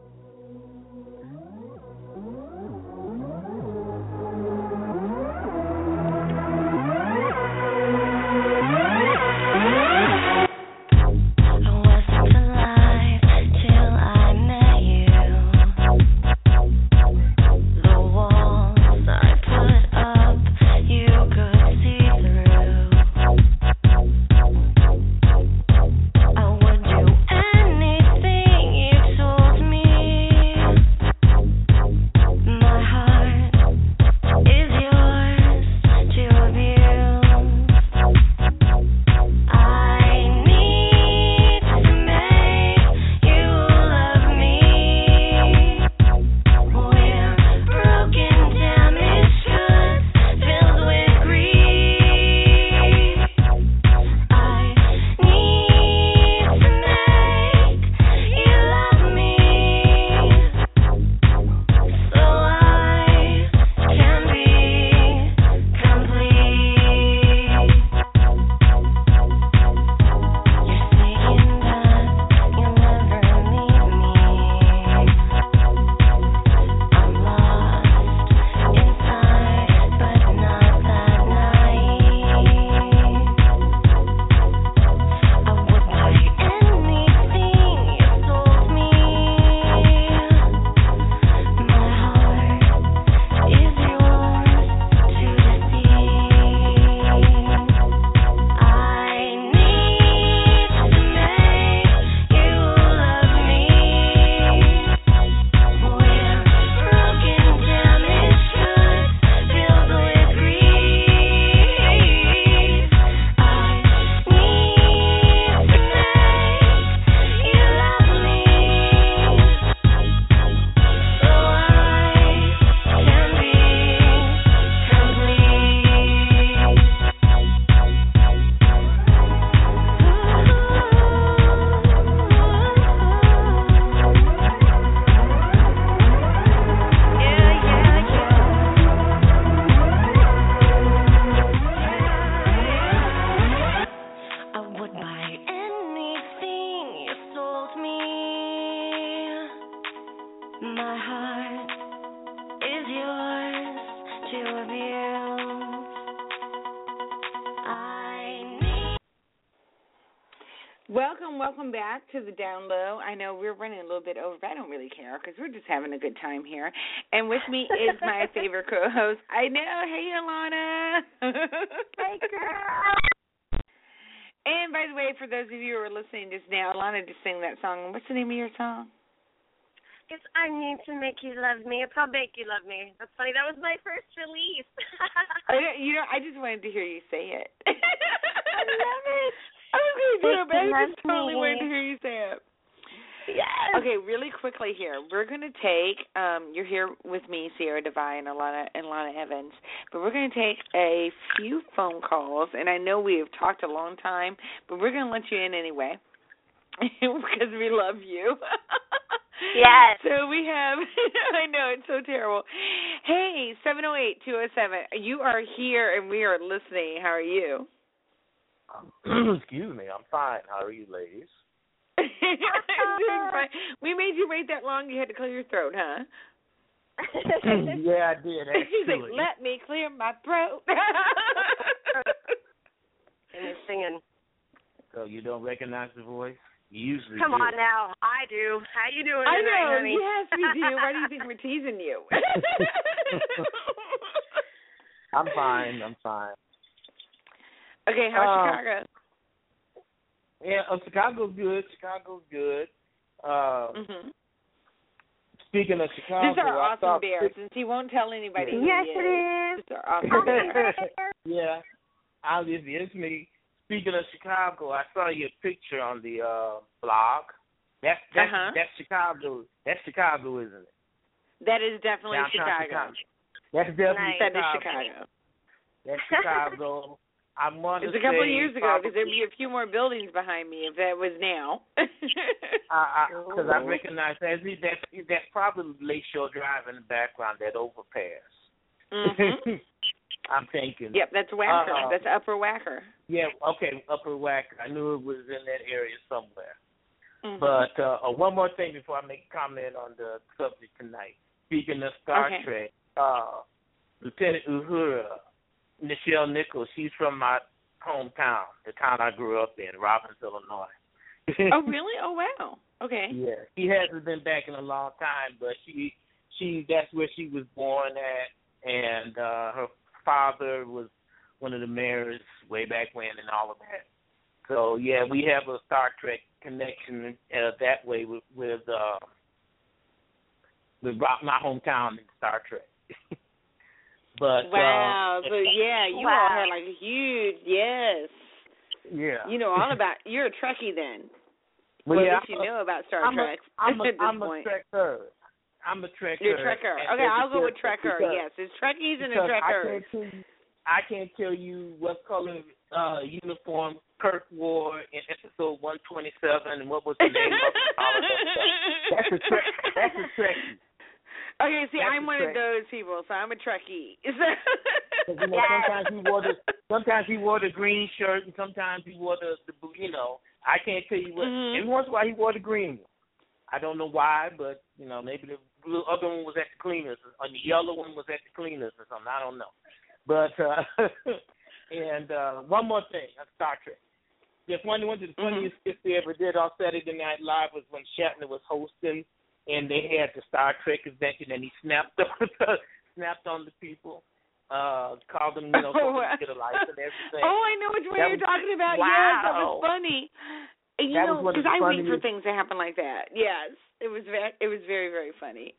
Welcome back to the Down Low. I know we're running a little bit over, but I don't really care because we're just having a good time here. And with me is my favorite co-host. I know. Hey, Alana. Hey, girl. And by the way, for those of you who are listening just now, Alana just sang that song. What's the name of your song? It's I Need to Make You Love Me. It's called Make You Love Me. That's funny. That was my first release. I just wanted to hear you say it. I love it. I was going to do it, but I just totally wanted to hear you say it. Yes. Okay, really quickly here. We're going to take, you're here with me, Sierra Devine, and Lana Evans, but we're going to take a few phone calls, and I know we have talked a long time, but we're going to let you in anyway because we love you. Yes. So we have, I know, it's so terrible. Hey, 708-207, you are here and we are listening. How are you? Excuse me, I'm fine. How are you, ladies? Doing fine. We made you wait that long. You had to clear your throat, huh? Yeah, I did, actually. He's like, let me clear my throat. And you're singing. So you don't recognize the voice? You usually Come do. on now. I do. How you doing I tonight, know. honey? Yes, we do. Why do you think we're teasing you? I'm fine. Okay, how's Chicago? Yeah, Chicago's good. Speaking of Chicago, this is our awesome bear, since he won't tell anybody who yes, he is. it is. This is our awesome bear. Yeah, it's me. Speaking of Chicago, I saw your picture on the blog. That's Chicago. That's Chicago, isn't it? That is definitely Downtown Chicago. That's definitely That is Chicago. Chicago. That's Chicago. It's a couple of years ago, because there'd be a few more buildings behind me if that was now. Because I recognize that's probably Lakeshore Drive in the background, that overpass. Mm-hmm. I'm thinking. Yep, that's Wacker. That's Upper Wacker. Yeah, okay, Upper Wacker. I knew it was in that area somewhere. Mm-hmm. But one more thing before I make a comment on the subject tonight. Speaking of Star Trek, Lieutenant Uhura, Nichelle Nichols, she's from my hometown, the town I grew up in, Robbins, Illinois. Oh, really? Oh, wow. Okay. Yeah, she hasn't been back in a long time, but she that's where she was born at, and her father was one of the mayors way back when and all of that. So, yeah, we have a Star Trek connection that way with my hometown in Star Trek. But wow. So, yeah, you all had like a huge, yes. Yeah. You know all about, you're a Trekkie then. Well, at yeah, least you know about Star Trek I'm at this a point. Trekker. I'm a Trekker. You're a Trekker. Okay, I'll go with Trekker, yes. There's Trekkies and a Trekker. I can't tell you what color uniform Kirk wore in episode 127 and what was the name of it. That's a Trekkie. Okay, see, I'm one of those people, so I'm a Trekkie. Sometimes he wore the green shirt, and sometimes he wore the I can't tell you what. Every once in a while, he wore the green one. I don't know why, but maybe the other one was at the cleaners, or the yellow one was at the cleaners or something. I don't know. But and one more thing on Star Trek. One of the funniest skits they ever did on Saturday Night Live was when Shatner was hosting, and they had the Star Trek convention, and he snapped on the people, called them, get a life and everything. Oh, I know which one you're talking about. Wow. Yes, that was funny. Because I wait for things to happen like that. Yes, it was very, very funny.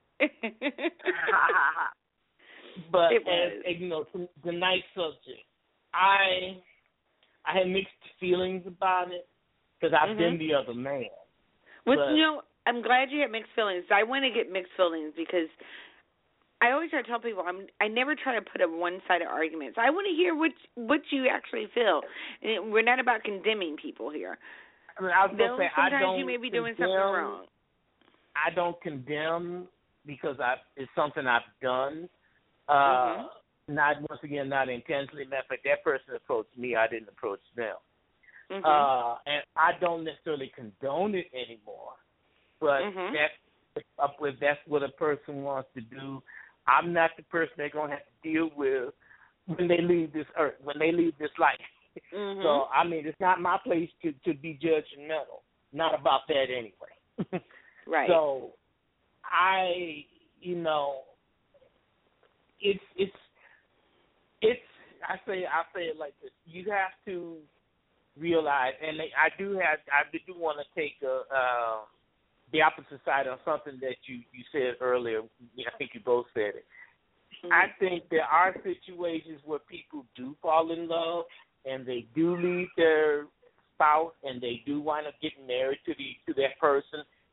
But tonight's subject, I had mixed feelings about it because I've been the other man. Well, I'm glad you had mixed feelings. I want to get mixed feelings because I always try to tell people I never try to put a one-sided argument. So I want to hear what you actually feel. And we're not about condemning people here. I mean, I was going to say, sometimes you may be doing something wrong. I don't condemn because it's something I've done. Not intentionally. Matter of fact, that person approached me. I didn't approach them. And I don't necessarily condone it anymore. But that's what a person wants to do. I'm not the person they're going to have to deal with when they leave this earth, when they leave this life. So, I mean, it's not my place to be judgmental. Not about that anyway. Right. So, I say it like this. You have to realize, and I do want to take the opposite side on something that you said earlier. I think you both said it. I think there are situations where people do fall in love and they do leave their spouse and they do wind up getting married to that person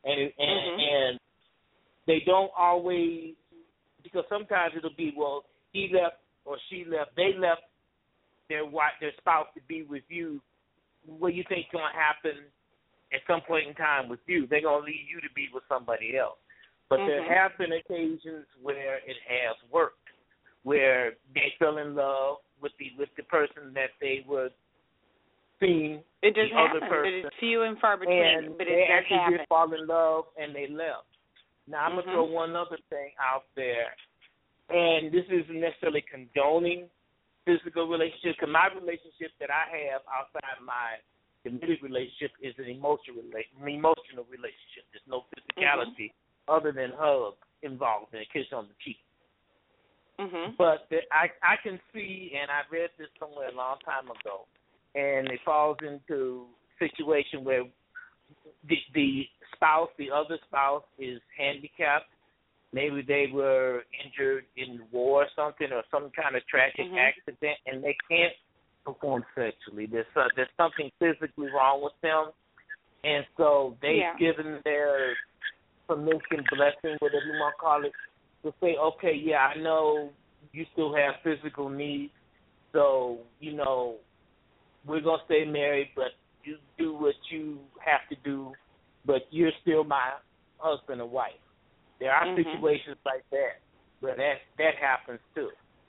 and they don't always, because sometimes it'll be, well, he left or she left, they left their spouse to be with you. What you think is going to happen at some point in time with you? They're going to leave you to be with somebody else. But there have been occasions where it has worked, where they fell in love with the person that they were seeing. It does the happen, other person, but it's few and far between. And but they it does actually happen. did fall in love and they left. Now I'm gonna throw one other thing out there, and this isn't necessarily condoning physical relationships. Because my relationship that I have outside my committed relationship is an emotional relationship. There's no physicality other than hug involved and a kiss on the cheek. But I can see, and I read this somewhere a long time ago, and it falls into a situation where the other spouse is handicapped. Maybe they were injured in war or something, or some kind of tragic accident, and they can't perform sexually. There's something physically wrong with them, and so they've given their permission, blessing, whatever you want to call it, to say, okay, yeah, I know you still have physical needs, so, we're going to stay married, but you do what you have to do, but you're still my husband or wife. There are situations like that where that happens too.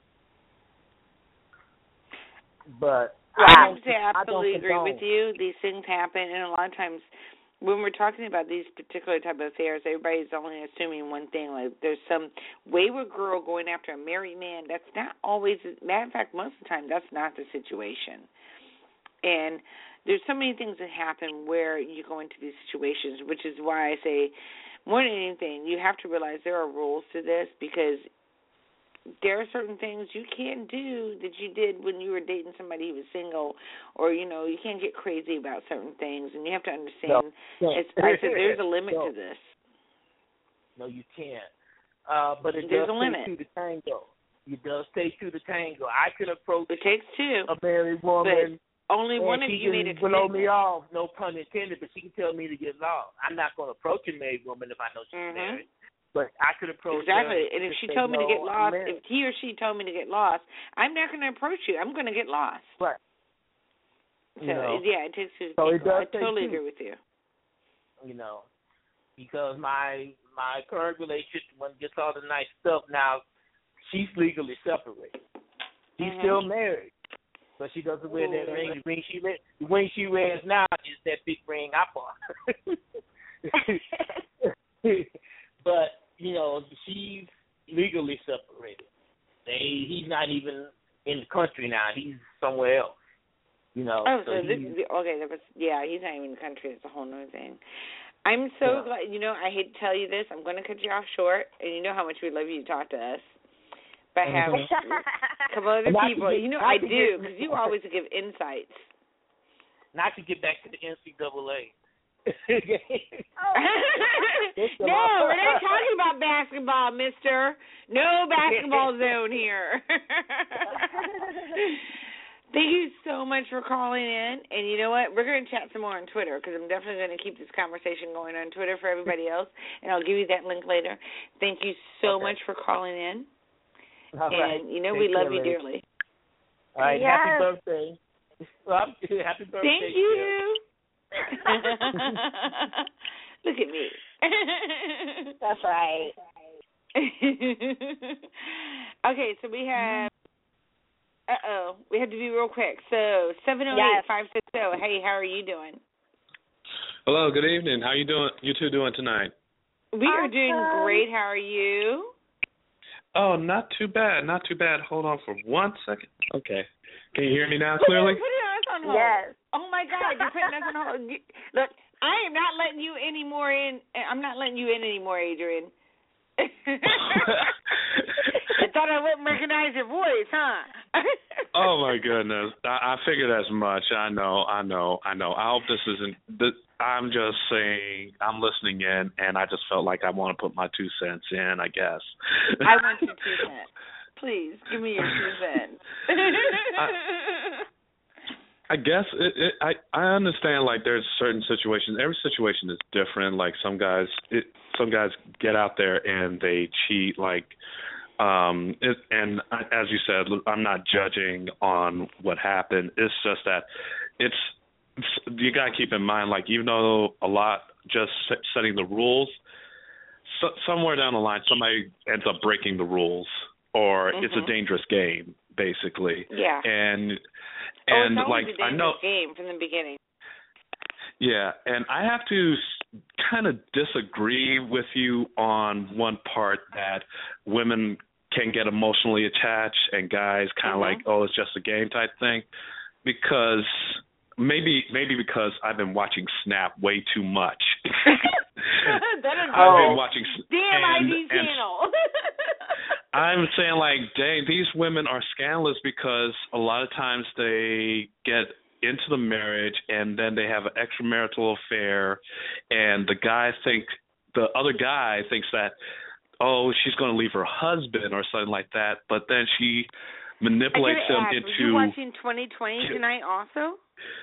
But I have to say, I absolutely agree with you. These things happen, and a lot of times when we're talking about these particular type of affairs, everybody's only assuming one thing. Like there's some wayward girl going after a married man. That's not always. Matter of fact, most of the time, that's not the situation. And there's so many things that happen where you go into these situations, which is why I say, more than anything, you have to realize there are rules to this, because there are certain things you can't do that you did when you were dating somebody who was single, or, you can't get crazy about certain things, and you have to understand, I said, there's a limit to this. No, you can't. But it there's does a limit. Take two to tango. It does take two to tango. I could approach it takes two. A married woman. Only one of you made a blow commitment. me off, no pun intended, but she can tell me to get lost. I'm not going to approach a married woman if I know she's married. But I could approach her. And if she told me to get lost, if he or she told me to get lost, I'm not going to approach you. I'm going to get lost. Right. So, it takes two. So it does I totally agree with you. Because my current relationship, when it gets all the nice stuff, now she's legally separated. She's still married. But she doesn't wear that ring. The ring she wears now is that big ring I bought. But, she's legally separated. He's not even in the country now. He's somewhere else. he's not even in the country. It's a whole other thing. I'm so glad. I hate to tell you this. I'm going to cut you off short, and you know how much we love you to talk to us. But I have a couple other people. I do, because you always give insights. Not to get back to the NCAA. No, we're not talking about basketball, mister. No basketball zone here. Thank you so much for calling in. And you know what? We're going to chat some more on Twitter, because I'm definitely going to keep this conversation going on Twitter for everybody else. And I'll give you that link later. Thank you so much for calling in. All right. And, we love you dearly. All right, happy birthday. Happy birthday. Thank you. Look at me. That's right. Okay, so we have, we have to be real quick. So 708-560. Hey, how are you doing? Hello, good evening. How you doing? You two doing tonight? We are doing great. How are you? Oh, not too bad. Not too bad. Hold on for 1 second. Okay. Can you hear me now clearly? Put us on hold. Yes. Oh, my God. You're putting us on hold. Look, I am not letting you any more in. I'm not letting you in anymore, Adrian. I thought I wouldn't recognize your voice, huh? Oh, my goodness. I figured as much. I know. I hope this isn't I'm just saying I'm listening in, and I just felt like I want to put my 2 cents in, I guess. I want your 2 cents. Please, give me your 2 cents. I guess I understand, like, there's certain situations. Every situation is different. Like, some guys get out there and they cheat, like, and as you said, I'm not judging on what happened. It's just that you got to keep in mind, like, even though a lot just setting the rules, somewhere down the line somebody ends up breaking the rules, or it's a dangerous game, basically. Yeah. And it's like, always a dangerous game from the beginning. Yeah, and I have to kind of disagree with you on one part, that women can get emotionally attached and guys kind of like, oh, it's just a game type thing, because maybe because I've been watching Snap way too much. I've been watching damn ID channel. I'm saying, like, dang, these women are scandalous, because a lot of times they get into the marriage and then they have an extramarital affair, and the other guy thinks that, oh, she's going to leave her husband or something like that, but then she manipulates him into. Were you watching 2020 tonight also?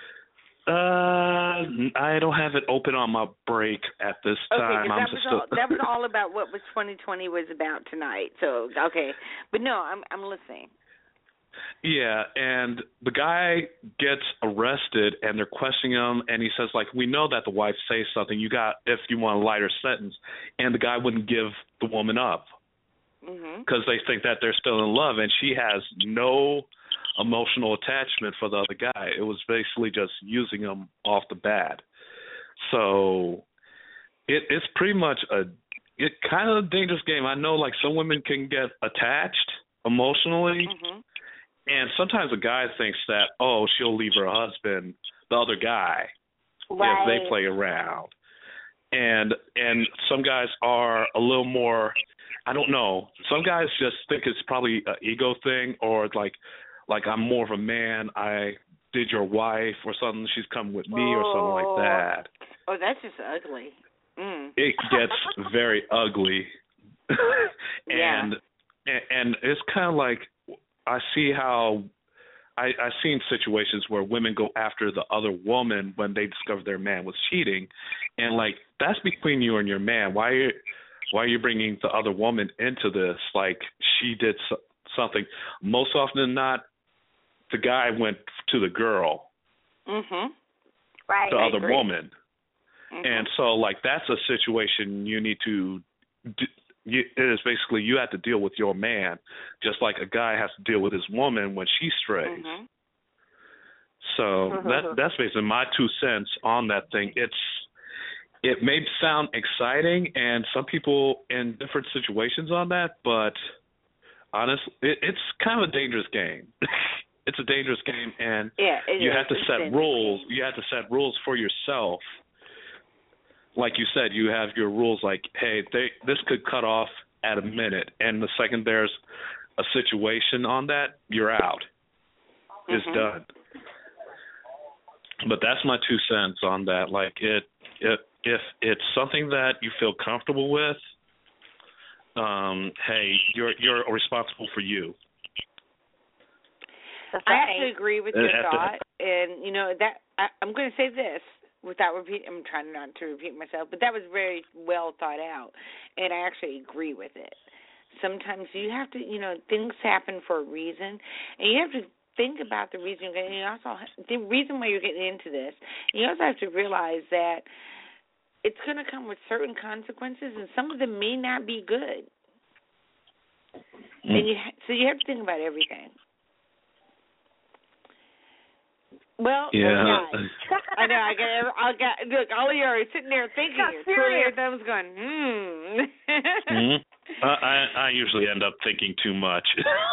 I don't have it open on my break at this time. That was all about what 2020 was about tonight. So okay, but no, I'm listening. Yeah, and the guy gets arrested, and they're questioning him, and he says, like, we know that the wife says something. If you want a lighter sentence, and the guy wouldn't give the woman up because they think that they're still in love, and she has no emotional attachment for the other guy. It was basically just using him off the bat. So it's pretty much it's kind of a dangerous game. I know, like, some women can get attached emotionally, and sometimes a guy thinks that, oh, she'll leave her husband, the other guy, if they play around. And some guys are a little more, I don't know, some guys just think it's probably an ego thing, or like I'm more of a man, I did your wife or something, she's coming with me or something like that. Oh, that's just ugly. It gets very ugly. And it's kind of like, I see how I've seen situations where women go after the other woman when they discover their man was cheating, and, like, that's between you and your man. Why are you bringing the other woman into this? Like, she did something. Most often than not, the guy went to the girl, the other woman, and so, like, that's a situation you need to. It is basically, you have to deal with your man, just like a guy has to deal with his woman when she strays. So that's basically my 2 cents on that thing. It may sound exciting, and some people in different situations on that, but honestly, it's kind of a dangerous game. It's a dangerous game, and you have to set rules. You have to set rules for yourself. Like you said, you have your rules, like, hey, this could cut off at a minute, and the second there's a situation on that, you're out. It's done. But that's my 2 cents on that. Like, if it's something that you feel comfortable with, hey, you're responsible for you. I actually agree with your thought, and you know that I'm going to say this. Without repeating, I'm trying not to repeat myself, but that was very well thought out, and I actually agree with it. Sometimes you have to, things happen for a reason, and you have to think about the reason. And also, the reason why you're getting into this, you also have to realize that it's going to come with certain consequences, and some of them may not be good. And so you have to think about everything. Well, I know. I got. Look, all of you are sitting there thinking. Twirling your thumbs, going, I usually end up thinking too much.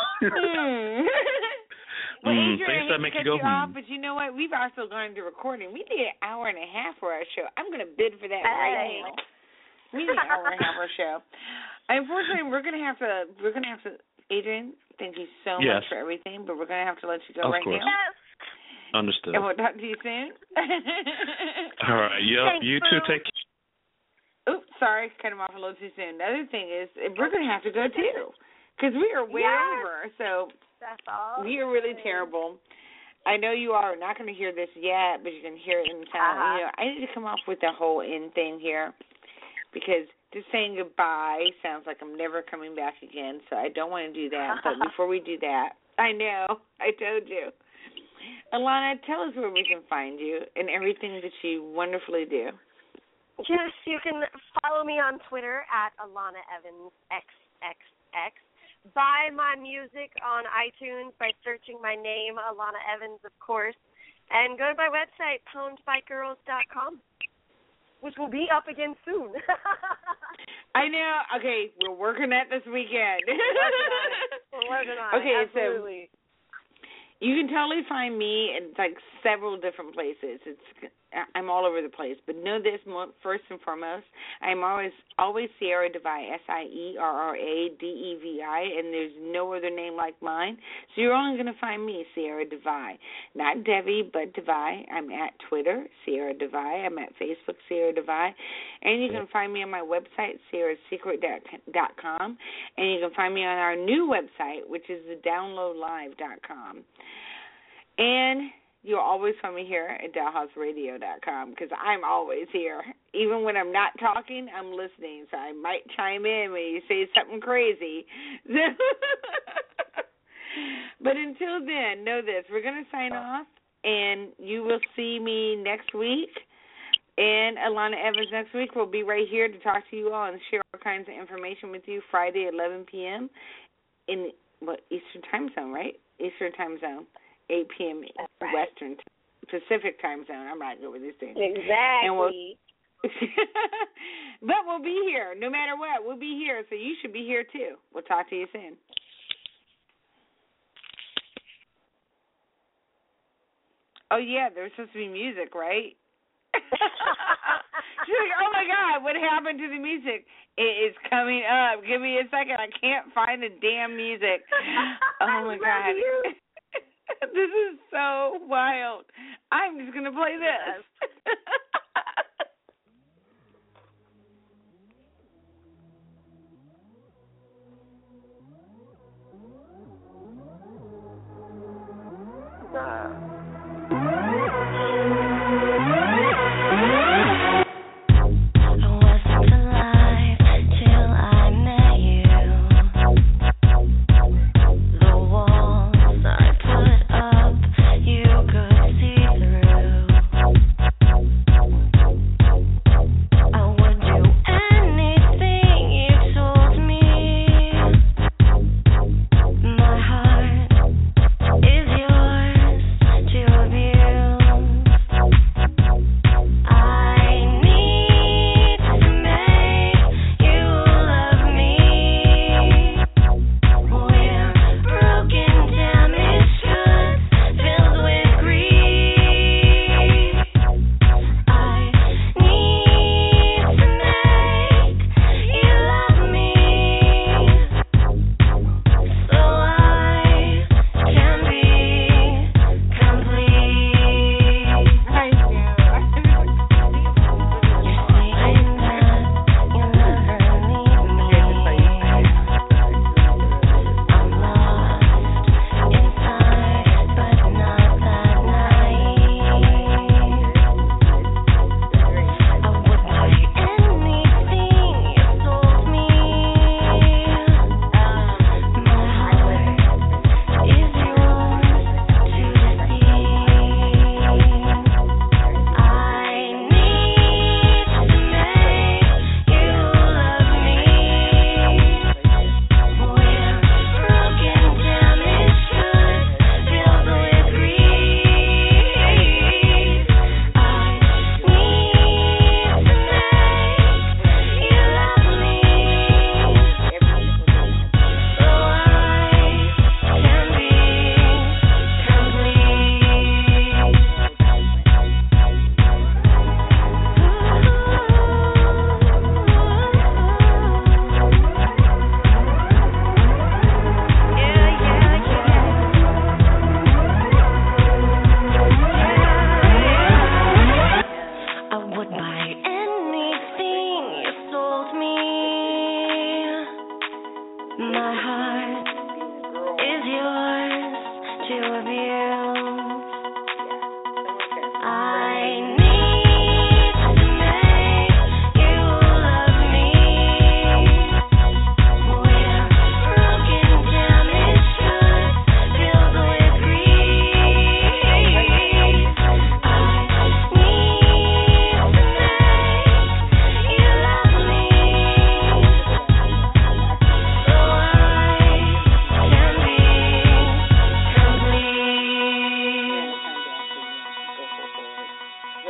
Well, Adrian, things that make you go. Off, but you know what? We've also gone into recording. We need an hour and a half for our show. I'm going to bid for that right now. We need an hour and a half for our show. Unfortunately, we're going to have to. Adrian, thank you so much for everything, but we're going to have to let you go right now. Understood. And we'll talk to you soon. All right. You two take care. Oops, sorry. Cut him off a little too soon. The other thing is, we're going to have to go, too, because we are way over. So we are really terrible. I know you are not going to hear this yet, but you can hear it in time. You know, I need to come up with the whole end thing here because just saying goodbye sounds like I'm never coming back again, so I don't want to do that. But before we do that, I know, I told you. Alana, tell us where we can find you and everything that you wonderfully do. Yes, you can follow me on Twitter at Alana Evans XXX. Buy my music on iTunes by searching my name, Alana Evans, of course. And go to my website, pwnedbygirls.com, which will be up again soon. I know. Okay, we're working that this weekend. We're working on it. Okay, absolutely. So you can totally find me in like several different places. I'm all over the place. But know this, first and foremost, I'm always Sierra Devi, SIERRADEVI, and there's no other name like mine. So you're only going to find me, Sierra Devi. Not Devi, but Devi. I'm at Twitter, Sierra Devi. I'm at Facebook, Sierra Devi. And you can find me on my website, sierrasecret.com. And you can find me on our new website, which is thedownloadlive.com. And you'll always find me here at DollhouseRadio.com because I'm always here. Even when I'm not talking, I'm listening. So I might chime in when you say something crazy. But until then, know this. We're going to sign off, and you will see me next week. And Alana Evans next week will be right here to talk to you all and share all kinds of information with you Friday at 11 p.m. in Eastern time zone, right? Eastern time zone. 8 p.m. Right. Western Pacific time zone. I'm not good with these things. Exactly. But we'll be here no matter what. We'll be here, so you should be here too. We'll talk to you soon. Oh yeah, there's supposed to be music, right? She's like, oh my God, what happened to the music? It is coming up. Give me a second. I can't find the damn music. Oh my God. This is so wild. I'm just going to play this.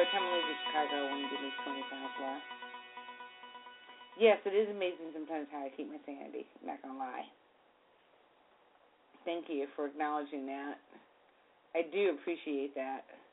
the time I leave Chicago, I want to give me 20 pounds less. Yes, it is amazing sometimes how I keep my sanity. I'm not gonna lie. Thank you for acknowledging that. I do appreciate that.